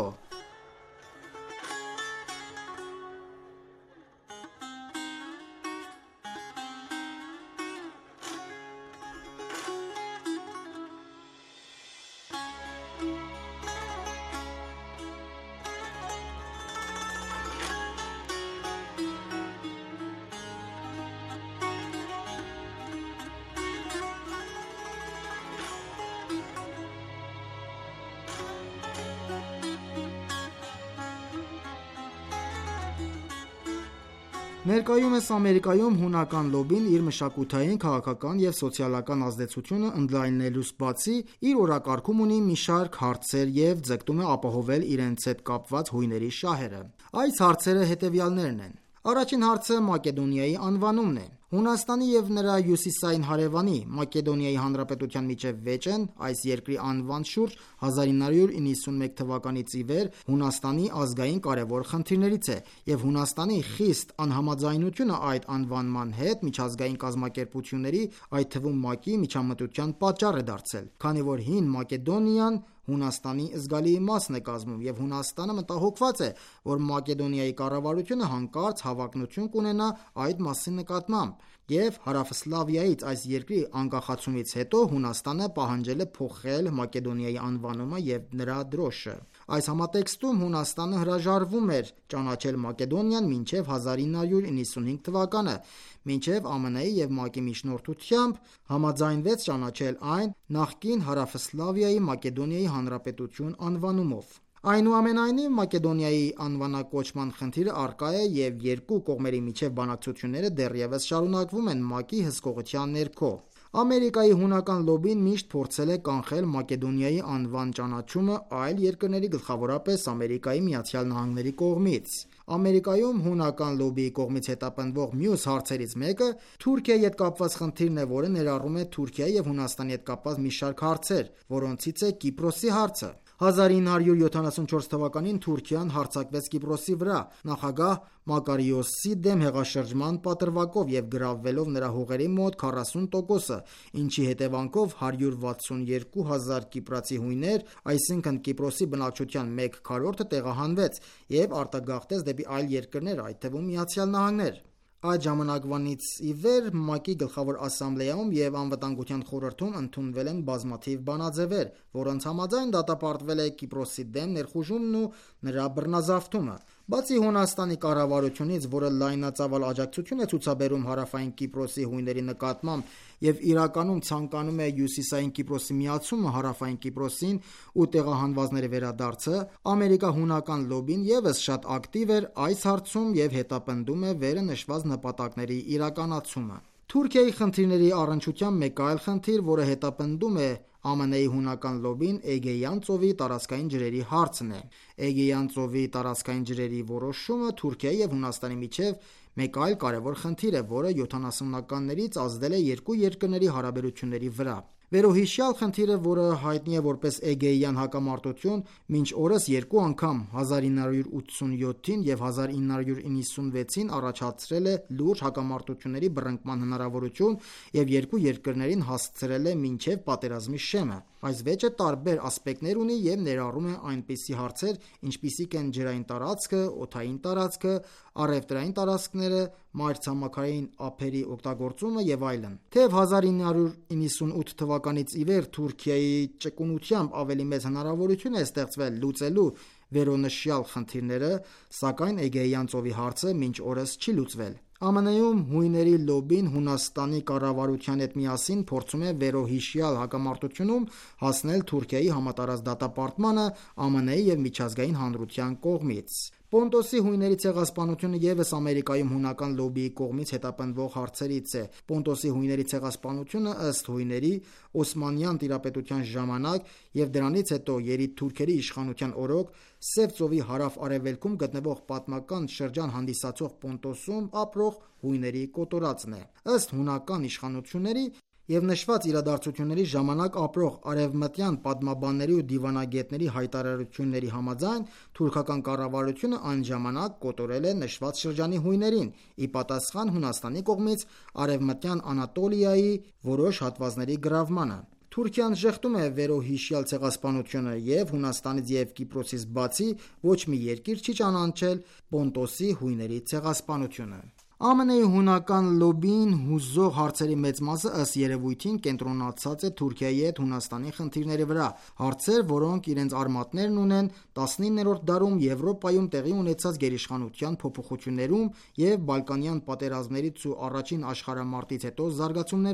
Ներկայումս Ամերիկայում հունական լոբին իր մշակութային, քաղաքական և սոցիալական ազդեցությունը ընդլայնելուց բացի, իր օրակարգում ունի մի շարք հարցեր և ձգտում է ապահովել իրենց հետ կապված հույների շահերը: Այս հարցերը հետևյալներն են. Առաջին հարցը Մակեդոնիայի անվանումն է: Հունաստանի և նրա հյուսիսային հարևանի՝ Մակեդոնիայի Հանրապետության միջև վեճն այս երկրի անվան շուրջ հազար ինը հարյուր իննսուն մեկ թվականից ի վեր Հունաստանի ազգային կարևոր խնդիրներից է, և Հունաստանի խիստ անհամաձայնությունը այդ անվանման հետ միջազգային կազմակերպությունների, այդ թվում ՄԱԿ-ի միջամտության պատճառ է դարձել, քանի որ Հին Մակեդոնիան Հունաստանի զգալի մասն է կազմում, և Հունաստանը մտահոգված է, որ Մակեդոնիայի կառավարությունը հանկարծ հավակնություն կունենա այդ մասի նկատմամբ, և Հարավսլավիայից այս երկրի անկախացումից հետո Հունաստանը պահանջել է փոխել Մակեդոնիայի անվանումը և նրա դրոշը: Այս համատեքստում Հունաստանը հրաժարվում էր ճանաչել Մակեդոնիան մինչև հազար ինը հարյուր իննսուն հինգ թվականը, մինչև ԱՄՆ-ի և ՄԱԿ-ի միջնորդությամբ համաձայնվեց ճանաչել այն նախկին Հարավսլավիայի Մակեդոնիայի Հանրապետություն անվանումով: Այնուամենայնիվ, Մակեդոնիայի անվանակոչման խնդիրը առկա է և երկու կողմերի միջև բանակցությունները դեռևս շարունակվում են ՄԱԿ-ի հսկողության ներքո: Ամերիկայի հունական լոբբին միշտ փորձել է կանխել Մակեդոնիայի անվան ճանաչումը այլ երկրների, գլխավորապես Ամերիկայի Միացյալ Նահանգների կողմից: Ամերիկայում հունական լոբբիի կողմից հետապնդվող մյուս հարցերից մեկը Թուրքիայի հետ կապված խնդիրն է, որը ներառում է Թուրքիայի և Հունաստանի հետ կապված մի շարք հարցեր, որոնցից է Կիպրոսի հարցը: հազար ինը հարյուր յոթանասունչորս թվականին Թուրքիան հարձակվեց Կիպրոսի վրա՝ նախագահ Մակարիոսի դեմ հեղաշրջման պատրվակով և գրավելով նրա հողերի մոտ քառասուն տոկոսը, ինչի հետևանքով հարյուր վաթսուն երկու հազար կիպրացի հույներ, այսինքն Կիպրոսի բնակչության մեկ քառորդը տեղահանվեց և արտագաղթեց դեպի այլ երկրներ, այդ թվում Միացյալ Նահանգներ: Այդ ժամանակվանից ի վեր ՄԱԿ-ի Գլխավոր ասամբլեայում և Անվտանգության խորհրդում ընդունվել են բազմաթիվ բանաձևեր, որոնց համաձայն դատապարտվել է Կիպրոսի դեմ ներխուժումն ու նրա բռնազավթումը: Բացի Հունաստանի կառավարությունից, որը լայնածավալ աջակցություն է ցուցաբերում Հարավային Կիպրոսի հույների նկատմամբ և իրականում ցանկանում է Հյուսիսային Կիպրոսի միացումը Հարավային Կիպրոսին ու տեղահանվածների վերադարձը, ամերիկա-հունական լոբբին ևս շատ ակտիվ էր այս հարցում և հետապնդում է վերը նշված նպատակների իրականացումը: Թուրքիայի խնդիրների առնչությամբ մեկ այլ խնդիր, որը հետապնդում է ԱՄՆ-ի հունական լոբբին, Էգեյան ծովի տարածքային ջրերի հարցն է: Էգեյան ծովի տարածքային ջրերի որոշումը Թուրքիայի և Հունաստանի միջև մեկ այլ կարևոր խնդիր է, որը յոթանասունականներից ազդել է երկու երկրների հարաբերությունների վրա: Վերոհիշյալ խնդիրը, որը հայտնի է որպես Էգեյան հակամարտություն, մինչ օրս երկու անգամ՝ հազար ինը հարյուր ութսունյոթին և հազար ինը հարյուր իննսունվեցին առաջացրել է լուրջ հակամարտությունների բռնկման հնարավորություն և երկու երկրներին հասցրել է մինչև պատերազմի շեմը: Այս վեճը տարբեր ասպեկտներ ունի և ներառում է այնպիսի հարցեր, ինչպիսիք են ջրային տարածքը, օդային տարածքը, առևտրային տարածքները, մայրցամաքային ափերի օգտագործումը և այլն: Թեև հազար ինը հարյուր իննսունութ թվականից ի վեր Թուրքիայի ճկունությամբ ավելի մեծ հնարավորություն է ստեղծվել լուծելու վերոնշյալ խնդիրները, սակայն Էգեյան ծովի հարցը մինչ օրս չի լուծվել: ԱՄՆ-ում հույների լոբբին Հունաստանի կառավարության հետ միասին փորձում է վերոհիշյալ հակամարտությունում հասնել Թուրքիայի համատարած դատապարտմանը ԱՄՆ-ի և միջազգային հանրության կողմից: Պոնտոսի հույների ցեղասպանությունը ևս Ամերիկայում հունական լոբբիի կողմից հետապնդվող հարցերից է: Պոնտոսի հույների ցեղասպանությունը, ըստ հույների, Օսմանյան տիրապետության ժամանակ և դրանից հետո երիտթուրքերի իշխանության օրոք Սև ծովի հարավ-արևելքում գտնվող պատմական շրջան հանդիսացող Պոնտոսում ապրող հույների կոտորածն է: Ըստ հունական իշխանությունների և նշված իրադարձությունների ժամանակ ապրող արևմտյան պատմաբանների ու դիվանագետների հայտարարությունների համաձայն, թուրքական կառավարությունը այն ժամանակ կոտորել է նշված շրջանի հույներին՝ ի պատասխան Հունաստանի կողմից Արևմտյան Անատոլիայի որոշ հատվածների գրավմանը: Թուրքիան շեշտում է վերոհիշյալ ցեղասպանությունը և Հունաստանից և Կիպրոսից բացի ոչ մի երկիր չի ճանաչել Պոնտոսի հույների ցեղասպանությունը: ԱՄՆ-ի հունական լոբբիին հուզող հարցերի մեծ մասը ըստ երևույթին կենտրոնացած է Թուրքիայի հետ Հունաստանի խնդիրների վրա: Հարցեր, որոնք իրենց արմատներն ունեն տասնիններորդ դարում Եվրոպայում տեղի ունեցած գերիշխանության փոփոխություններում և Բալկանյան պատերազմներից ու Առաջին աշխարհամարտից հետո զարգացումներում: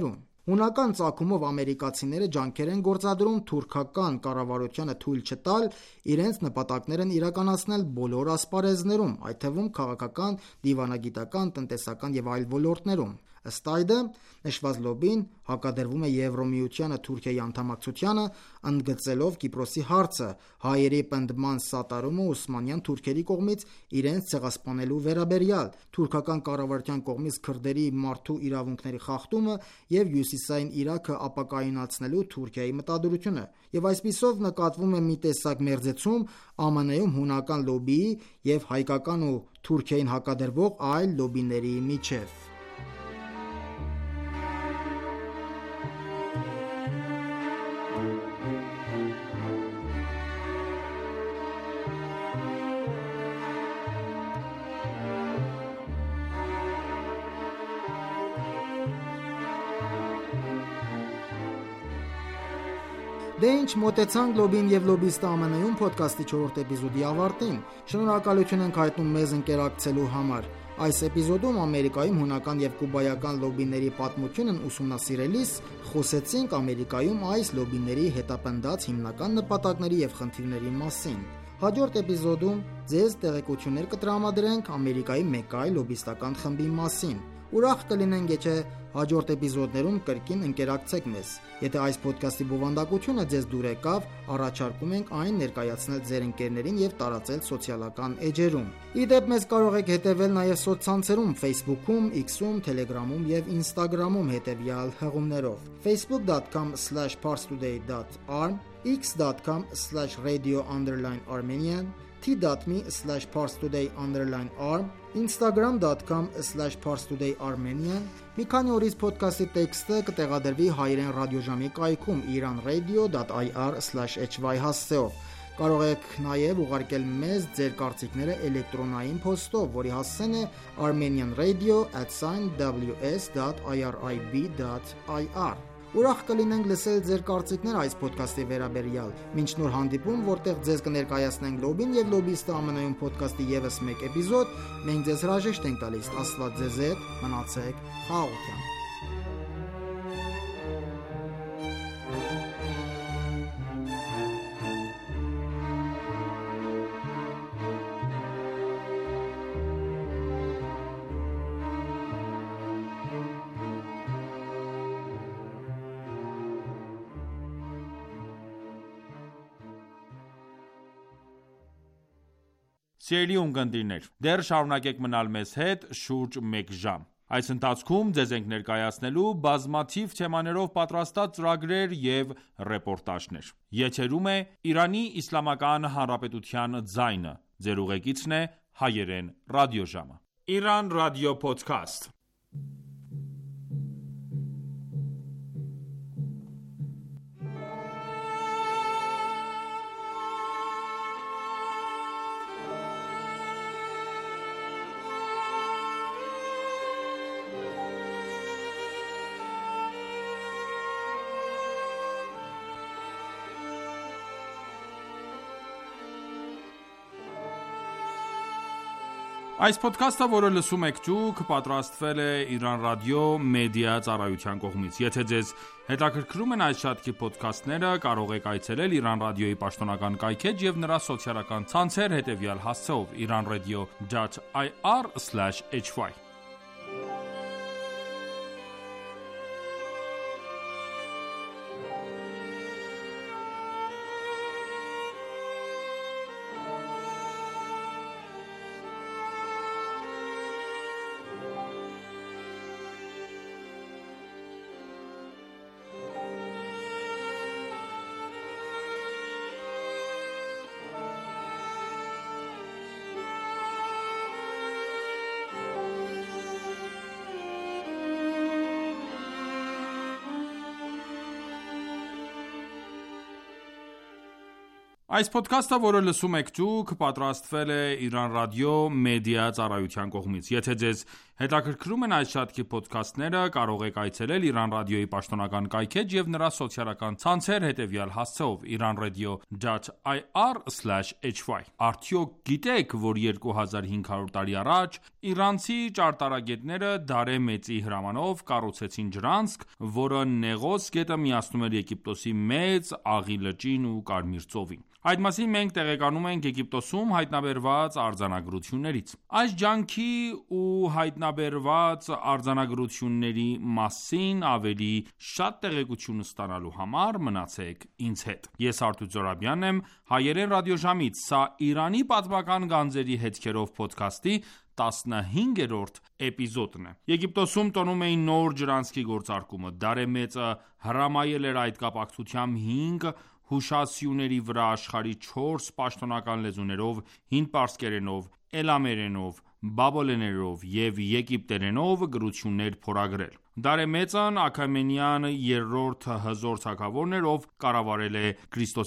Հունական ծագումով ամերիկացիները ջանքեր են գործադրում թուրքական կառավարությանը թույլ չտալ իրենց նպատակներն իրականացնել բոլոր ասպարեզներում, այդ թվում քաղաքական, դիվանագիտական, տնտեսական եւ այլ ոլորտներում։ Ըստ այդմ, նշված լոբին հակադրվում է Եվրոմիությանը Թուրքիայի անդամակցությանը, ընդգծելով Կիպրոսի հարցը, հայերի պնդման սատարումը օսմանյան թուրքերի կողմից իրենց ցեղասպանելու վերաբերյալ, թուրքական կառավարության կողմից քրդերի մարդու իրավունքների խախտումը եւ հյուսիսային Իրաքը ապակայունացնելու Թուրքիայի մտադրությունը։ Եվ այսպիսով նկատվում է մի տեսակ մերձեցում ԱՄՆ -ում հունական լոբիի եւ հայկական ու Թուրքիային հակադրվող այլ լոբիների միջև։ Դե ինչ, մոտեցանք լոբին եւ լոբիստը ԱՄՆ -ում ոդքասթի չորրորդ էպիզոդի ավարտին։ Շնորհակալություն ենք հայտնում մեզ ընկերակցելու համար։ Այս էպիզոդում Ամերիկայում հունական եւ կուբայական լոբիների պատմությունն ուսումնասիրելիս խոսեցինք Ամերիկայում այս լոբիների հետապնդած հիմնական նպատակների եւ խնդիրների մասին։ Հաջորդ էպիզոդում ձեզ տեղեկություններ կտրամադրենք Ամերիկայի մեկ այլ լոբիստական խմբի մասին։ Ուրախ կլինենք, եթե հաջորդ էպիզոդներում կրկին ընկերակցեք մեզ։ Եթե այս ոդքասթի բովանդակությունը ձեզ դուր եկավ, առաջարկում ենք այն ներկայացնել ձեր ընկերներին եւ տարածել սոցիալական էջերում։ Ի դեպ, մեզ կարող եք հետևել նաեւ սոցցանցերում Facebook-ում, X-ում, Telegram-ում եւ Instagram-ում հետեւյալ հղումներով. facebook dot com slash parstoday dot arm, x dot com slash radio underline armenian, t dot m e slash parstoday underline arm, instagram dot com slash parstoday armenian։ Մի քանի օրից ոդքասթի տեքստը կտեղադրվի հայերեն ռադիոժամի կայքում iranradio dot i r slash h y հասցեով։ Կարող եք նաև ուղարկել մեզ ձեր կարծիքները էլեկտրոնային փոստով, որի հասցեն է armenianradio at w s dot i r i b dot i r։ Ուրախ կլինենք լսել ձեր կարծիքները այս ոդքասթի վերաբերյալ։ Մինչ նոր հանդիպում, որտեղ ձեզ կներկայացնենք լոբին եւ լոբիստը ԱՄՆ -ում ոդքասթի եւս մեկ էպիզոդ, մենք ձեզ հրաժեշտ ենք տալիս։ Աստված ձեզ հետ, մնացեք խաղաղությամբ։ Սիրելի ունկնդիրներ, դեռ շարունակեք մնալ մեզ հետ շուրջ մեկ ժամ։ Այս ընթացքում ձեզ ենք ներկայացնելու բազմաթիվ թեմաներով պատրաստած ծրագրեր եւ ռեպորտաժներ։ Եթերում է Իրանի Իսլամական Հանրապետության ձայնը։ Ձեր ուղեկիցն է հայերեն ռադիոժամը։ Iran Radio Podcast։ Այս ոդքասթը, որը լսում եք դուք, պատրաստվել է Iran Radio մեդիա ծառայության կողմից։ Եթե ձեզ հետաքրքրում են այս շարքի ոդքասթները, կարող եք այցելել Iran Radio-ի պաշտոնական կայքէջ եւ նրա սոցիալական ցանցեր հետեւյալ հասցեով iranradio dot i r slash h y։ Այս ոդքասթը, որը լսում եք դուք, պատրաստվել է Իրան Ռադիո Մեդիա Ծառայության կողմից։ Եթե ձեզ հետաքրքրում են այս շարքի ոդքասթները, կարող եք այցելել Իրան Ռադիոյի պաշտոնական կայքէջ եւ նրա սոցիալական ցանցեր հետեւյալ հասցեով՝ իրանradio dot i r slash h y։ Արդյոք գիտեք, որ երկու հազար հինգ հարյուր տարի առաջ իրանցի ճարտարագետները Դարե Մեծի հրամանով կառուցեցին ջրանցք, որը Նեղոս գետը միացնում էր Եգիպտոսի Մեծ Աղի լճին ու Կարմիր ծովին։ Այդ մասին մենք տեղեկանում ենք Եգիպտոսում հայտնաբերված արձանագրություններից։ Այս ջանքի ու հայտնաբերված արձանագրությունների մասին ավելի շատ տեղեկություն ստանալու համար մնացեք ինձ հետ։ Ես Արթուր Զորաբյանն եմ, հայերեն ռադիոժամից, սա Իրանի պատմական գանձերի հետքերով փոդքասթի տասնհինգերորդ էպիզոդն է։ Եգիպտոսում տոնում էին նոր ջրանցքի գործարկումը։ Դարե Մեծը հրամայել էր այդ կապակցությամբ հինգ հուշասյուների վրա աշխարհի չորս պաշտոնական լեզուներով՝ հինդ-պարսկերենով, էլամերենով, բաբելերենով և եգիպտերենով գրություններ փորագրել։ Դարե Մեծն Աքեմենյան երրորդ հզոր թագավորն էր, ով կառավարել է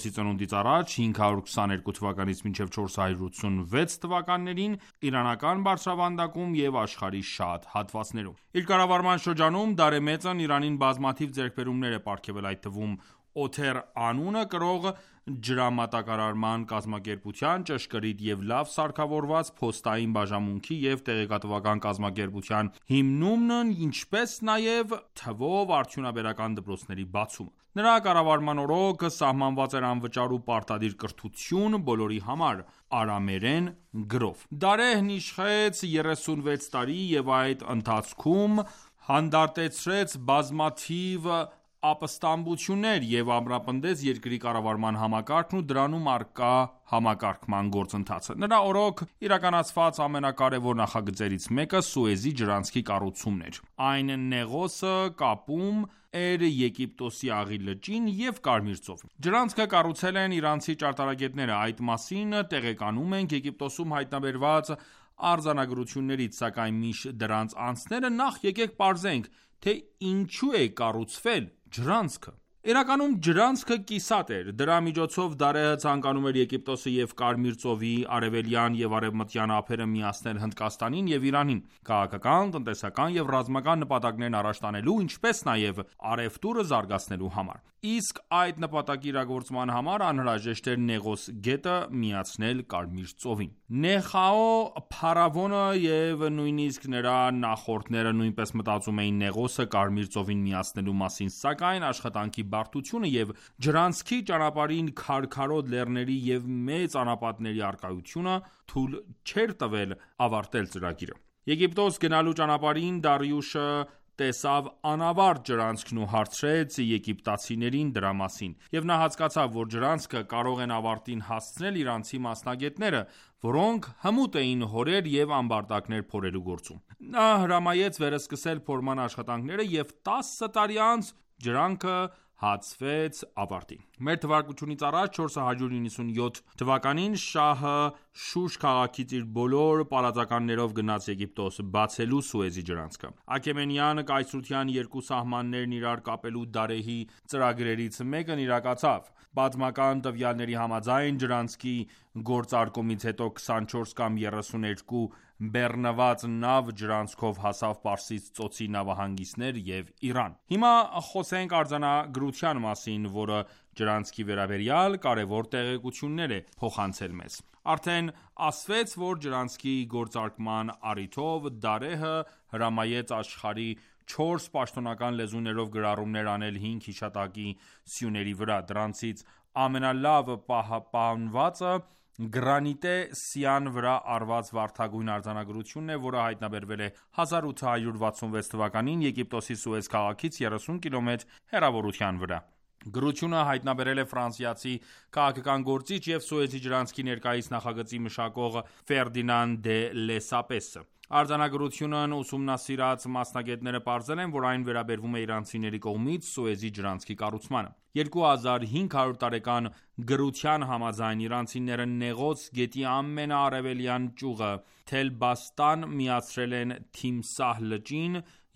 Ք.ծ.ա. հինգ հարյուր քսաներկու թվականից մինչև չորս հարյուր ութսունվեց թվականներին իրանական բարձրավանդակում և աշխարհի շատ հատվածներում։ Իր կառավարման շրջանում Դարե Մեծն Իրանին բազմաթիվ ձեռքբերումներ է պարգևել, այդ թվում Օթեր անունը կրող ջրամատակարարման կազմակերպության, ճշգրիտ և լավ սարքավորված փոստային բաժանմունքի և տեղեկատվական կազմակերպության հիմնումն, ինչպես նաև թվով արդյունաբերական դպրոցների բացումը։ Նրա կառավարման օրոք սահմանված էր անվճար ու պարտադիր կրթություն բոլորի համար արամերեն գրով։ Դարեհն իշխեց երեսունվեց տարի և այդ ընթացքում հանդարտեցրեց բազմաթիվ ապստամբություններ և ամրապնդեց երկրի կառավարման համակարգն ու դրանում առկա համակարգման գործընթացը։ Նրա օրոք իրականացված ամենակարևոր նախագծերից մեկը Սուեզի ջրանցքի կառուցումն էր։ Այն Նեղոսը կապում էր Եգիպտոսի Աղի լճին և Կարմիր ծովին։ Ջրանցքը կառուցել են իրանցի ճարտարագետները։ Այդ մասին տեղեկանում ենք Եգիպտոսում հայտնաբերված արձանագրություններից, սակայն մինչ դրանց անցնելը նախ եկեք պարզենք, թե ինչու է կառուցվել ջրանցքը։ Իրականում ջրանցքը կիսատ էր։ Դրա միջոցով Դարեհը ցանկանում էր Եգիպտոսը և Կարմիր ծովի արևելյան և արևմտյան ափերը միացնել Հնդկաստանին և Իրանին՝ քաղաքական, տնտեսական և ռազմական նպատակներն առաջ տանելու, ինչպես նաև առևտուրը զարգացնելու համար։ Իսկ այդ նպատակի իրագործման համար անհրաժեշտ էր Նեղոս գետը միացնել Կարմիր ծովին։ Նեխաո փարավոնը և նույնիսկ նրա նախորդները նույնպես մտածում էին Նեղոսը Կարմիր ծովին միացնելու մասին, սակայն աշխատանքի բարդությունը և ջրանցքի ճանապարհին քարքարոտ լեռների և մեծ անապատների առկայությունը թույլ չէր տվել ավարտել ծրագիրը։ Եգիպտոս գնալու ճանապարհին Դարիուշը տեսավ անավարտ ջրանցքն ու հարցրեց եգիպտացիներին դրա մասին, և նա հասկացավ, որ ջրանցքը կարող են ավարտին հասցնել իրանցի մասնագետները, որոնք հմուտ էին հորեր և ամբարտակներ փորելու գործում։ Նա հրամայեց վերսկսել փորման աշխատանքները և տասը տարի անց ջրանքը հասցվեց ավարտին։ Մեր թվարկությունից առաջ չորս հարյուր նվաթ թվականին շահը Շուշ քաղաքից իր բոլոր պալատականներով գնաց Եգիպտոս՝ բացելու Սուեզի ջրանցքը։ Աքեմենյան կայսրության երկու սահմաններն իրար կապելու Դարեհի ծրագրերից մեկն իրագացավ։ Պատմական տվյալների համաձայն ջրանցքի գործարկումից հետո քսանչորս կամ երեսուներկու բեռնված նավ ջրանցքով հասավ Պարսից ծոցի նավահանգիստներ և Իրան։ Հիմա խոսենք արձանագրության մասին, որը ջրանցքի վերաբերյալ կարևոր տեղեկություններ է փոխանցել մեզ։ Արդեն ասվեց, որ ջրանցքի գործարկման առիթով Դարեհը հրամայեց աշխարհի չորս պաշտոնական լեզուներով գրառումներ անել հինգ հիշատակի սյուների վրա։ Դրանցից ամենալավ պահպանվածը գրանիտե սյան վրա արված վարդագույն արձանագրությունն է, որը հայտնաբերվել է հազար ութ հարյուր վաթսունվեց թվականին Եգիպտոսի Սուեզ քաղաքից երեսուն կիլոմետր հեռավորության վրա։ Գրությունը հայտնաբերել է ֆրանսիացի քաղաքական գործիչ և Սուեզի ջրանցքի ներկայիս նախագծի մշակող Ֆերդինանդ դե Լեսապեսը։ Արձանագրությունն ուսումնասիրած մասնագետները պարզել են, որ այն վերաբերվում է իրանցիների կողմից Սուեզի ջրանցքի կառուցմանը։ երկու հազար հինգ հարյուր տարեկան գրության համաձայն իրանցիները Նեղոս գետի ամենաարևելյան ճյուղը Թելբաստան միացրել են Թիմսահ լճին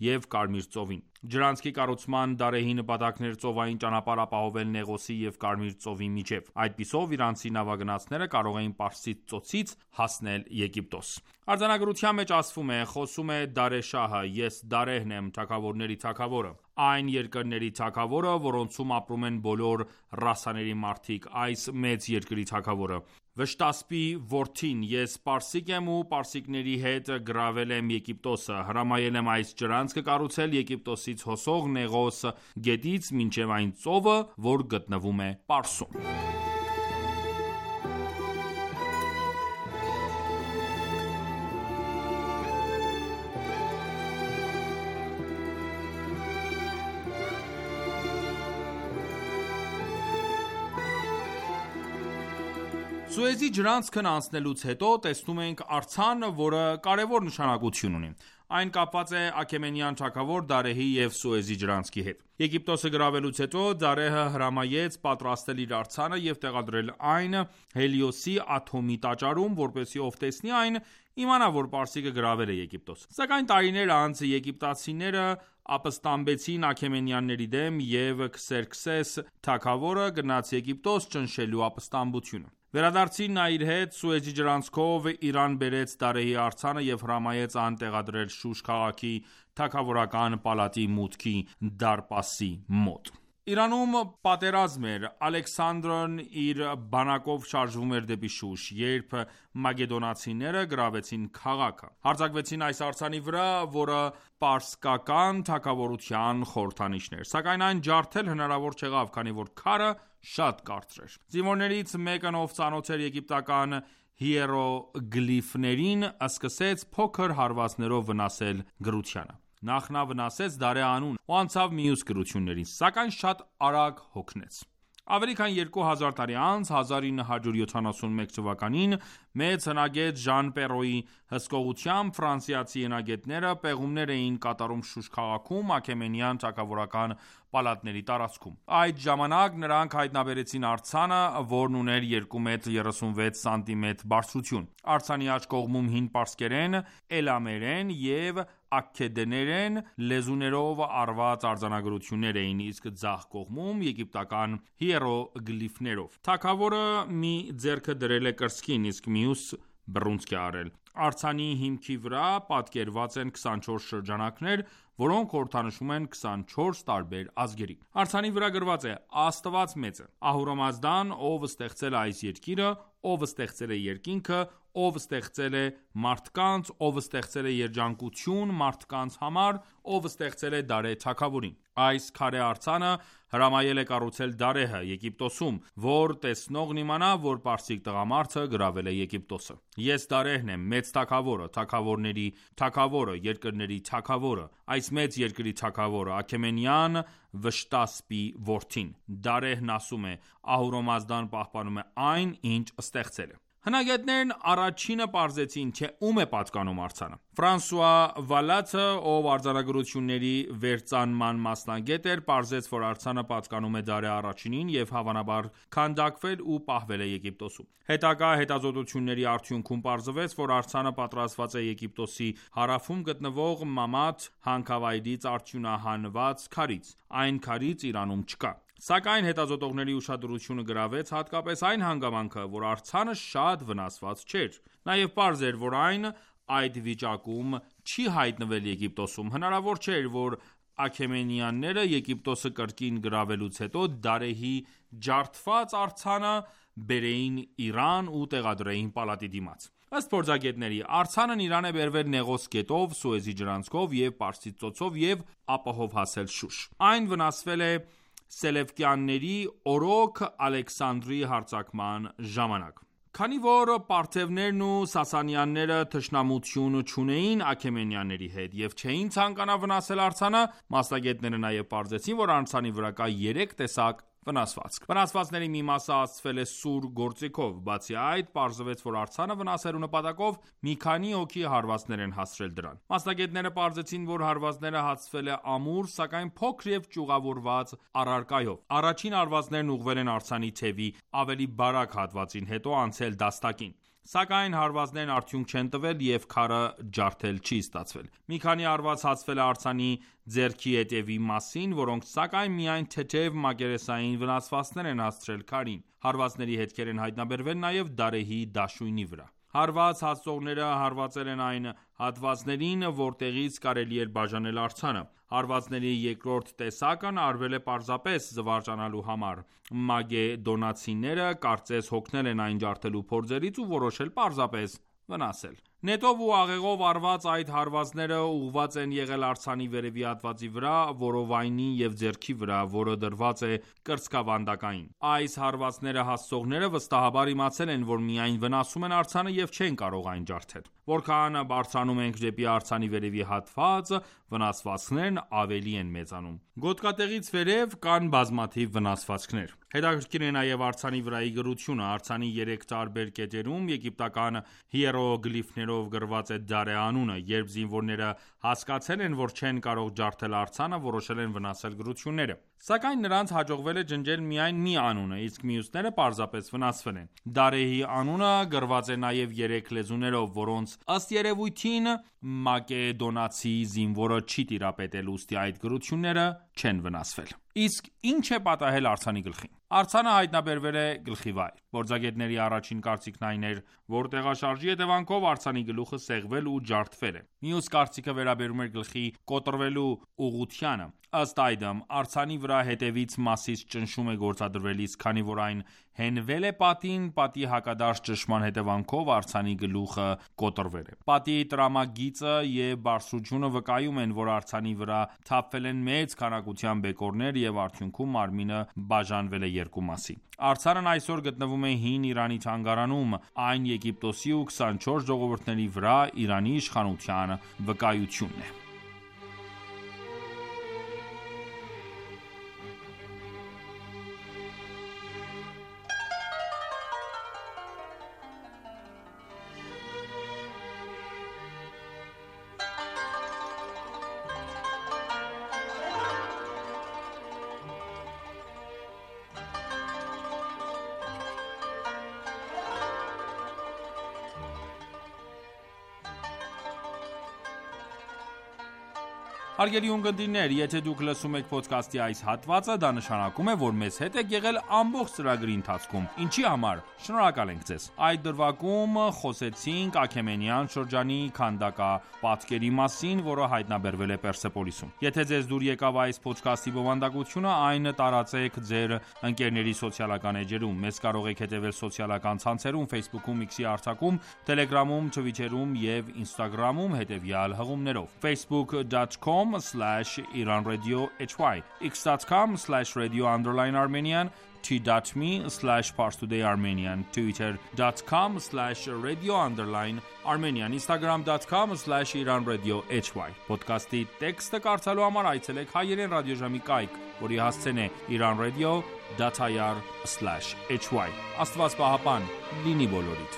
և Կարմիր ծովին։ Ջրանցքի կառուցման դարեհի նպատակն էր ծովային ճանապարհ ապահովել Նեղոսի և Կարմիր ծովի միջև։ Այդպիսով իրանցի նավագնացները կարող էին Պարսից ծոցից հասնել Եգիպտոս։ Արձանագրության մեջ ասվում է. «Խոսում է Դարեհ շահը, ես Դարեհն եմ, թագավորների թագավորը, այն երկրների թագավորը, որոնցում ապրում են բոլոր ռասաների մարդիկ, այս մեծ երկրի թագավորը, Վշտասպի որդին, ես պարսիկ եմ ու պարսիկների հետ գրավել եմ Եգիպտոսը, հրամայել եմ այս ջրանցքը կառուցել Եգիպտոսից հոսող Նեղոս գետից մինչև այն ծովը, որ գտնվում է Պարսում»։ Սուեզի ջրանցքն անցնելուց հետո տեսնում ենք արձան, որը կարևոր նշանակություն ունի։ Այն կապված է Աքեմենյան թագավոր Դարեհի և Սուեզի ջրանցքի հետ։ Եգիպտոսը գրավելուց հետո Դարեհը հրամայեց պատրաստել իր արձանը և տեղադրել այն Հելիոսի աթոմի տաճարում, որպեսզի ով տեսնի այն, իմանա, որ պարսիկը գրավել է Եգիպտոսը։ Սակայն տարիներ անց եգիպտացիները ապստամբեցին աքեմենյանների դեմ, և Քսերքսես թագավորը գնաց Եգիպտոս ճնշելու ապստամբությունը։ Վերադարձին նա իր հետ Սուեզի ջրանցքով Իրան բերեց Դարեհի արձանը և հրամայեց այն տեղադրել Շուշ քաղաքի թագավորական պալատի մուտքի դարպասի մոտ։ Իրանում պատերազմ էր, Ալեքսանդրն իր բանակով շարժվում էր դեպի Շուշ, երբ մակեդոնացիները գրավեցին քաղաքը։ Հարձակվեցին այս արձանի վրա, որը պարսկական թագավորության խորհրդանիշն էր, սակայն այն ջարդել հնարավոր չեղավ, քանի որ քարը շատ կարճ էր։ Զինվորներից մեկն, ով ծանոթ էր եգիպտական հիերոգլիֆներին, սկսեց փոքր հարվածներով վնասել գրությանը։ Նախ նա վնասեց Դարեհ անուն ու անցավ մյուս գրություններին, սակայն շատ արագ հոգնեց։ Ավելի քան երկու հազար տարի անց, հազար ինը հարյուր յոթանասունմեկ թվականին, մեծ հնագետ Ժան Պերոյի հսկողությամբ ֆրանսիացի հնագետները պեղումներ էին կատարում Շուշ քաղաքում Աքեմենյան թագավորական պալատների տարածքում։ Այդ ժամանակ նրանք հայտնաբերեցին արձանը, որն ուներ երկու մետր երեսունվեց սանտիմետր բարձրություն։ Արձանի աջ կողմում հին պարսկերեն, էլամերեն և աքքեդերեն լեզուներով արված արձանագրություններ էին, իսկ ձախ կողմում եգիպտական հիերոգլիֆներով։ Թագավորը մի ձեռքը դրել է կրծքին, իսկ մյուս բռունցք է արել։ Արձանի հիմքի վրա պատկերված են քսանչորս շրջանակներ, որոնք խորհրդանշում են քսանչորս տարբեր ազգերի։ Արձանի վրա գրված է. Աստված մեծ է, Ահուրամազդան, ով ստեղծել է այս երկիրը, ով ստեղծել է երկինքը, ով ստեղծել է մարդկանց, ով ստեղծել է երջանկություն մարդկանց համար, ով ստեղծել է Դարեհ թագավորին։ Այս քարե արձանը հրամայել է կառուցել Դարեհը Եգիպտոսում, որ տեսնողն իմանա, որ պարսիկ տղամարդը գրավել է Եգիպտոսը։ Ես Դարեհն եմ, մեծ թագավորը, թագավորների թագավորը, երկրների թագավորը, այս մեծ երկրի թագավորը, Աքեմենյան Վշտասպի որդին։ Դարեհն ասում է. Ահուրամազդան պահպանում է այն, ինչ ստեղծել է։ Հնագետներն առաջինը պարզեցին, թե ում է պատկանում արձանը։ Ֆրանսուଆ Վալաթը, ով արձանագրությունների վերծանման մասնագետ էր, պարզեց, որ արձանը պատկանում է Դարեհ առաջինին և հավանաբար քանդակվել ու պահվել է Եգիպտոսում։ Հետագա հետազոտությունների արդյունքում պարզվեց, որ արձանը պատրաստված է Եգիպտոսի հարավում գտնվող Մամաթ հանքավայրից արդյունահանված քարից։ Այն քարից Իրանում չկա։ Սակայն հետազոտողների ուշադրությունը գրավեց հատկապես այն հանգամանքը, որ արձանը շատ վնասված չէր։ Նաև պարզ էր, որ այն այդ վիճակում չի հայտնվել Եգիպտոսում։ Հնարավոր չէր, որ աքեմենյանները Եգիպտոսը կրկին գրավելուց հետո Դարեհի ջարդված արձանը բերեին Իրան ու տեղադրեին պալատի դիմաց։ Ըստ փորձագետների, արձանն Իրան է բերվել Նեղոս գետով, Սուեզի ջրանցքով և Պարսից ծոցով և ապահով հասել Շուշ։ Այն վնասվել է Սելևկյանների օրոք Ալեքսանդրի հարձակման ժամանակ։ Քանի որ պարթևներն ու սասանյանները թշնամություն չունեին աքեմենյանների հետ և չէին ցանկանա վնասել արձանը, մասնագետները նաև պարզեցին, որ արձանի վրա կա երեք տեսակ վնասվածք։ Վնասվածքների մի մասը հասցվել է սուր գործիքով։ Բացի այդ, պարզվեց, որ արձանը վնասելու նպատակով մի քանի հոգի հարվածներ են հասցրել դրան։ Մասնագետները պարզեցին, որ հարվածները հասցվել է ամուր, սակայն փոքր և ճյուղավորված առարկայով։ Առաջին հարվածներն ուղղվել են արձանի թևի ավելի բարակ հատվածին, հետո անցել դաստակին։ Սակայն հարվածներն արդյունք չեն տվել և քարը ջարդել չի ստացվել։ Մի քանի հարված հացվել է արձանի ձեռքի հետևի մասին, որոնք սակայն միայն թեթև մակերեսային վնասվածքներ են հասցրել քարին։ Հարվածների հետքեր են հայտնաբերվել նաև Դարեհի դաշույնի վրա։ Հարված հացողները հարվածել են այն հատվածներին, որտեղից կարելի էր բաժանել արձանը։ Հարվածների երկրորդ տեսակն արվել է պարզապես զվարճանալու համար։ Մագեդոնացիները կարծես հոգնել են այն ջարդելու փորձերից ու որոշել պարզապես վնասել։ Նետով ու աղեղով արված այդ հարվածները ուղղված են եղել արձանի վերևի հատվածի վրա, որովայնի և ձեռքի վրա, որը դրված է կրծքավանդակային։ Այս հարվածները հասցողները վստահաբար իմացել են, որ միայն վնասում են արձանը և չեն կարող այն ջարդել։ Որքան բարձրանում ենք դեպի արձանի վերևի հատված, վնասվածքներն ավելի են մեծանում։ Գոտկատեղից վերև կան բազմաթիվ վնասվածքներ։ Հետաքրքիր է նաև արձանի վրայի գրությունը։ Արձանի երեք տարբեր կետերում եգիպտական հիերոգլիֆներով գրված է Դարե անունը։ Երբ զինվորները հասկացել են, որ չեն կարող ջարդել արձանը, որոշել են վնասել գրությունները։ Սակայն նրանց հաջողվել է ջնջել միայն մի անունը, իսկ մյուսները պարզապես վնասվել են։ Դարեհի անունը գրված է նաև երեք լեզուներով, որոնց ըստ երևույթին մակեդոնացի զինվորը չի տիրապետել, ուստի այդ գրությունները չեն վնասվել։ Իսկ ինչ է պատահել արձանի գլխին։ Արձանը հայտնաբերվել է գլխի վայր։ Փորձագետների առաջին կարծիքն այն էր, որ տեղաշարժի հետևանքով արձանի գլուխը սեղվել ու ջարդվել է։ Մյուս կարծիքը վերաբերում էր գլխի կոտրվելու ուղղությանը։ Ըստ այդմ, արձանի վրա հետևից մասից ճնշում է գործադրվել, իսկ քանի որ այն հենվել է պատին, պատի հակադարձ ճնշման հետևանքով արձանի գլուխը կոտրվել է։ Պատի տրամագիծը և բարձրությունը վկայում են, որ արձանի վրա թափվել են մեծ քանակությամբ բեկորներ և արդյունքում մարմինը բաժանվել է երկու մասի։ Արձանն այսօր գտնվում է Հին Իրանի թանգարանում, այն Եգիպտոսի ու քսանչորս ժողովուրդների վրա Իրանի իշխանության վկայությունն է։ Հարգելի ունկնդիրներ, եթե դուք լսում եք ոդքասթի այս հատվածը, դա նշանակում է, որ մեզ հետ եք եղել ամբողջ ծրագրի ընթացքում։ Ինչի համար։ Շնորհակալ ենք ձեզ։ Այդ դրվագում խոսեցինք Աքեմենյան շրջանի քանդակապատկերի մասին, որը հայտնաբերվել է Պերսեպոլիսում։ Եթե ձեզ դուր եկավ այս ոդքասթի բովանդակությունը, այն տարածեք ձեր ընկերների սոցիալական էջերում։ Մեզ կարող եք հետևել սոցիալական ցանցերում, Facebook-ում, X-ի արտակում, Telegram-ում, Twitter-ում եւ Instagram-ում հետևյալ հղումներով. facebook dot com slash Iran Radio H Y, x dot com slash radio underline Armenian, t dot me slash Pars Today Armenian, twitter dot com slash radio underline Armenian, instagram dot com slash Iran Radio H Y։ Ոդքասթի տեքստը կարդալու համար այցելեք հայերեն ռադիոժամի կայք, որի հասցեն է iranradio dot I R slash H Y։ Աստված պահապան լինի բոլորիդ։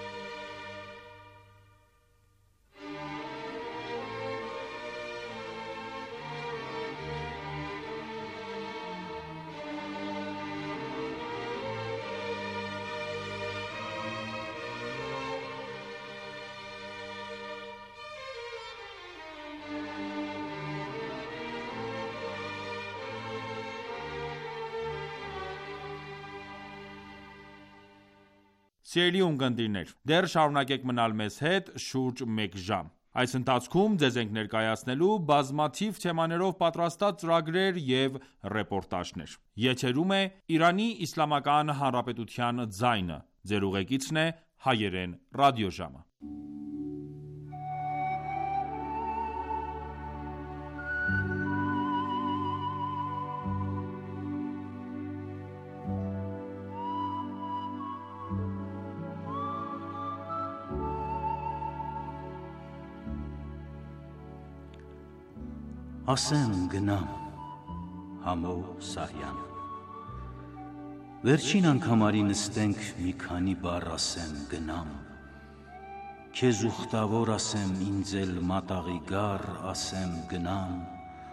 Սիրելի ունկնդիրներ, դեռ շարունակեք մնալ մեզ հետ շուրջ մեկ ժամ։ Այս ընթացքում ձեզ ենք ներկայացնելու բազմաթիվ թեմաներով պատրաստած ծրագրեր և ռեպորտաժներ։ Եթերում է Իրանի Իսլամական Հանրապետության ձայնը։ Ձեր ուղեկիցն է հայերեն ռադիոժամը։ Ասեմ գնամ, Համո Սարյան։ Վերջին անգամարի նստենք մի քանի բառ ասեմ գնամ, Քեզ ուխտավոր ասեմ ինձ էլ մատաղի գար ասեմ գնամ,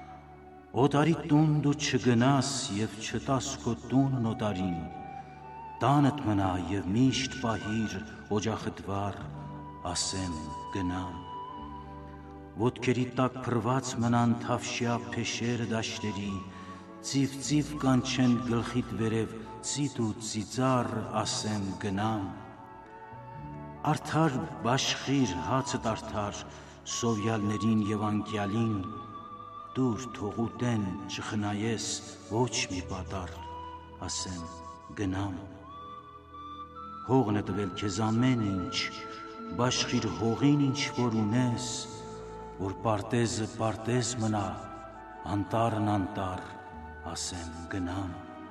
Օտարի տուն դու չգնաս և չտաս քո տունն օտարին, տանդ մնա և միշտ պահիր օջախդ վառ, ասեմ գնամ։ Ոտքերի տակ փռված մնան թավշյա փեշերը դաշտերի, ծիվ-ծիվ կանչեն գլխիդ վերև ծիտ ու ծիծառ, ասեմ գնամ։ Արդար բաշխիր հացդ արդար սովյալներին և անկյալին, դուր թող ուտեն չխնայես ոչ մի պատառ, ասեմ գնամ։ Հողն է տվել քեզ ամեն ինչ, բաշխիր հողին ինչ որ ունես, որ պարտեզը պարտեզ մնա, անտառն անտառ, ասեմ գնամ։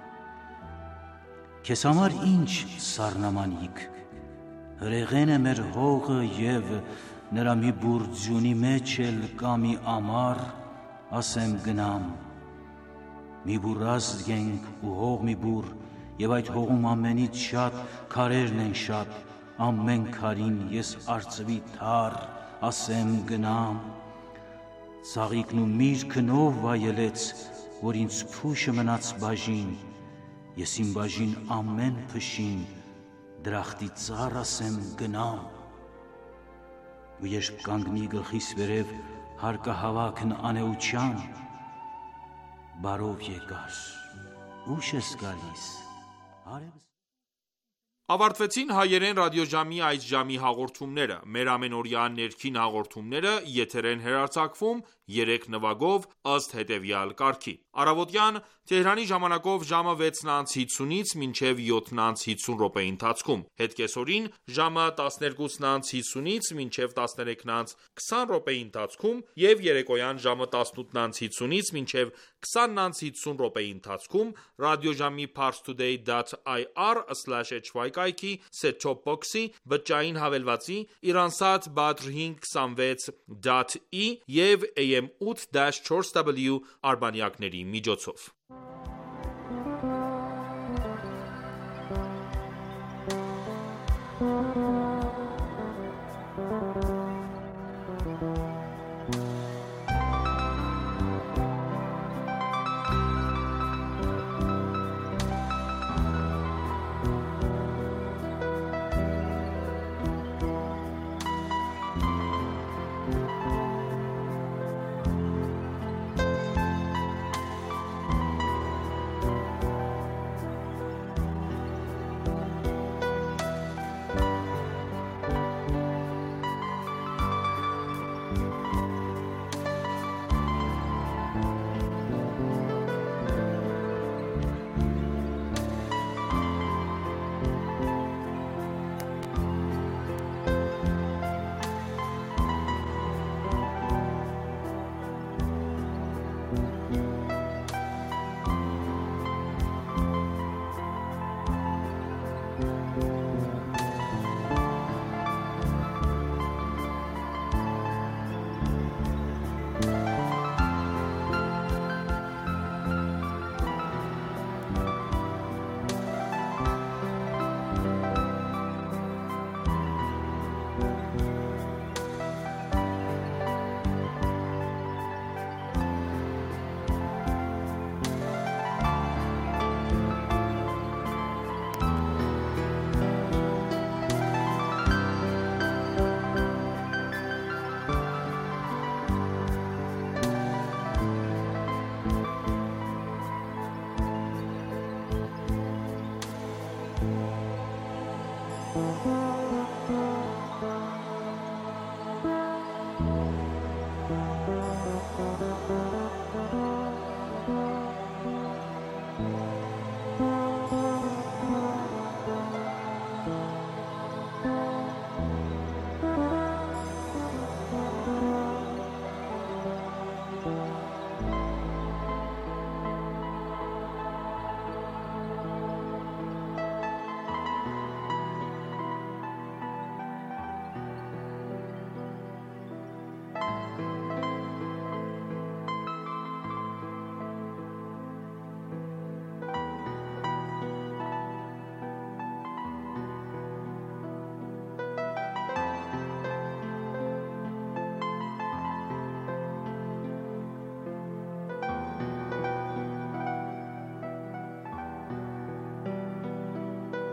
Քեզ համար ինչ սառնամանիք, հրեղեն է մեր հողը և նրա մի բուռ ձյունի մեջ էլ կա մի ամառ, ասեմ գնամ։ Մի բուռ ազգ ենք ու հող մի բուռ, և այդ հողում ամենից շատ քարերն են շատ, ամեն քարին ես արծվի թառ, ասեմ գնամ։ Ծաղիկն ու միրգն ով վայելեց, որ ինձ փուշը մնաց բաժին, ես իմ բաժին ամեն փշին դրախտի ծառ, ասեմ գնամ։ Ու երբ կանգնի գլխիս վերև հարկահավաքն անեության, բարով եկար, ուշ ես գալիս, արևս։ Ավարտվեցին հայերեն ռադիոժամի այս ժամի հաղորդումները։ Մեր ամենօրյա ներքին հաղորդումները եթեր են հեռարձակվում երեք նվագով ըստ հետևյալ կարգի. Առավոտյան Թեհրանի ժամանակով ժամը վեցն անց հիսունից մինչև յոթն անց հիսուն րոպեի ընթացքում, հետկեսօրին ժամը տասներկուսն անց հիսունից մինչև տասներեքն անց քսան րոպեի ընթացքում և երեկոյան ժամը տասնութն անց հիսունից մինչև քսանն անց հիսուն րոպեի ընթացքում ռադիոժամի parstoday dot i r slash h y կայքի set-top box-ի, բջջային հավելվածի, Iransat Badr հինգ քսանվեց դոտ ի և A M ութ չորս W արբանյակների միջոցով։ Thank you.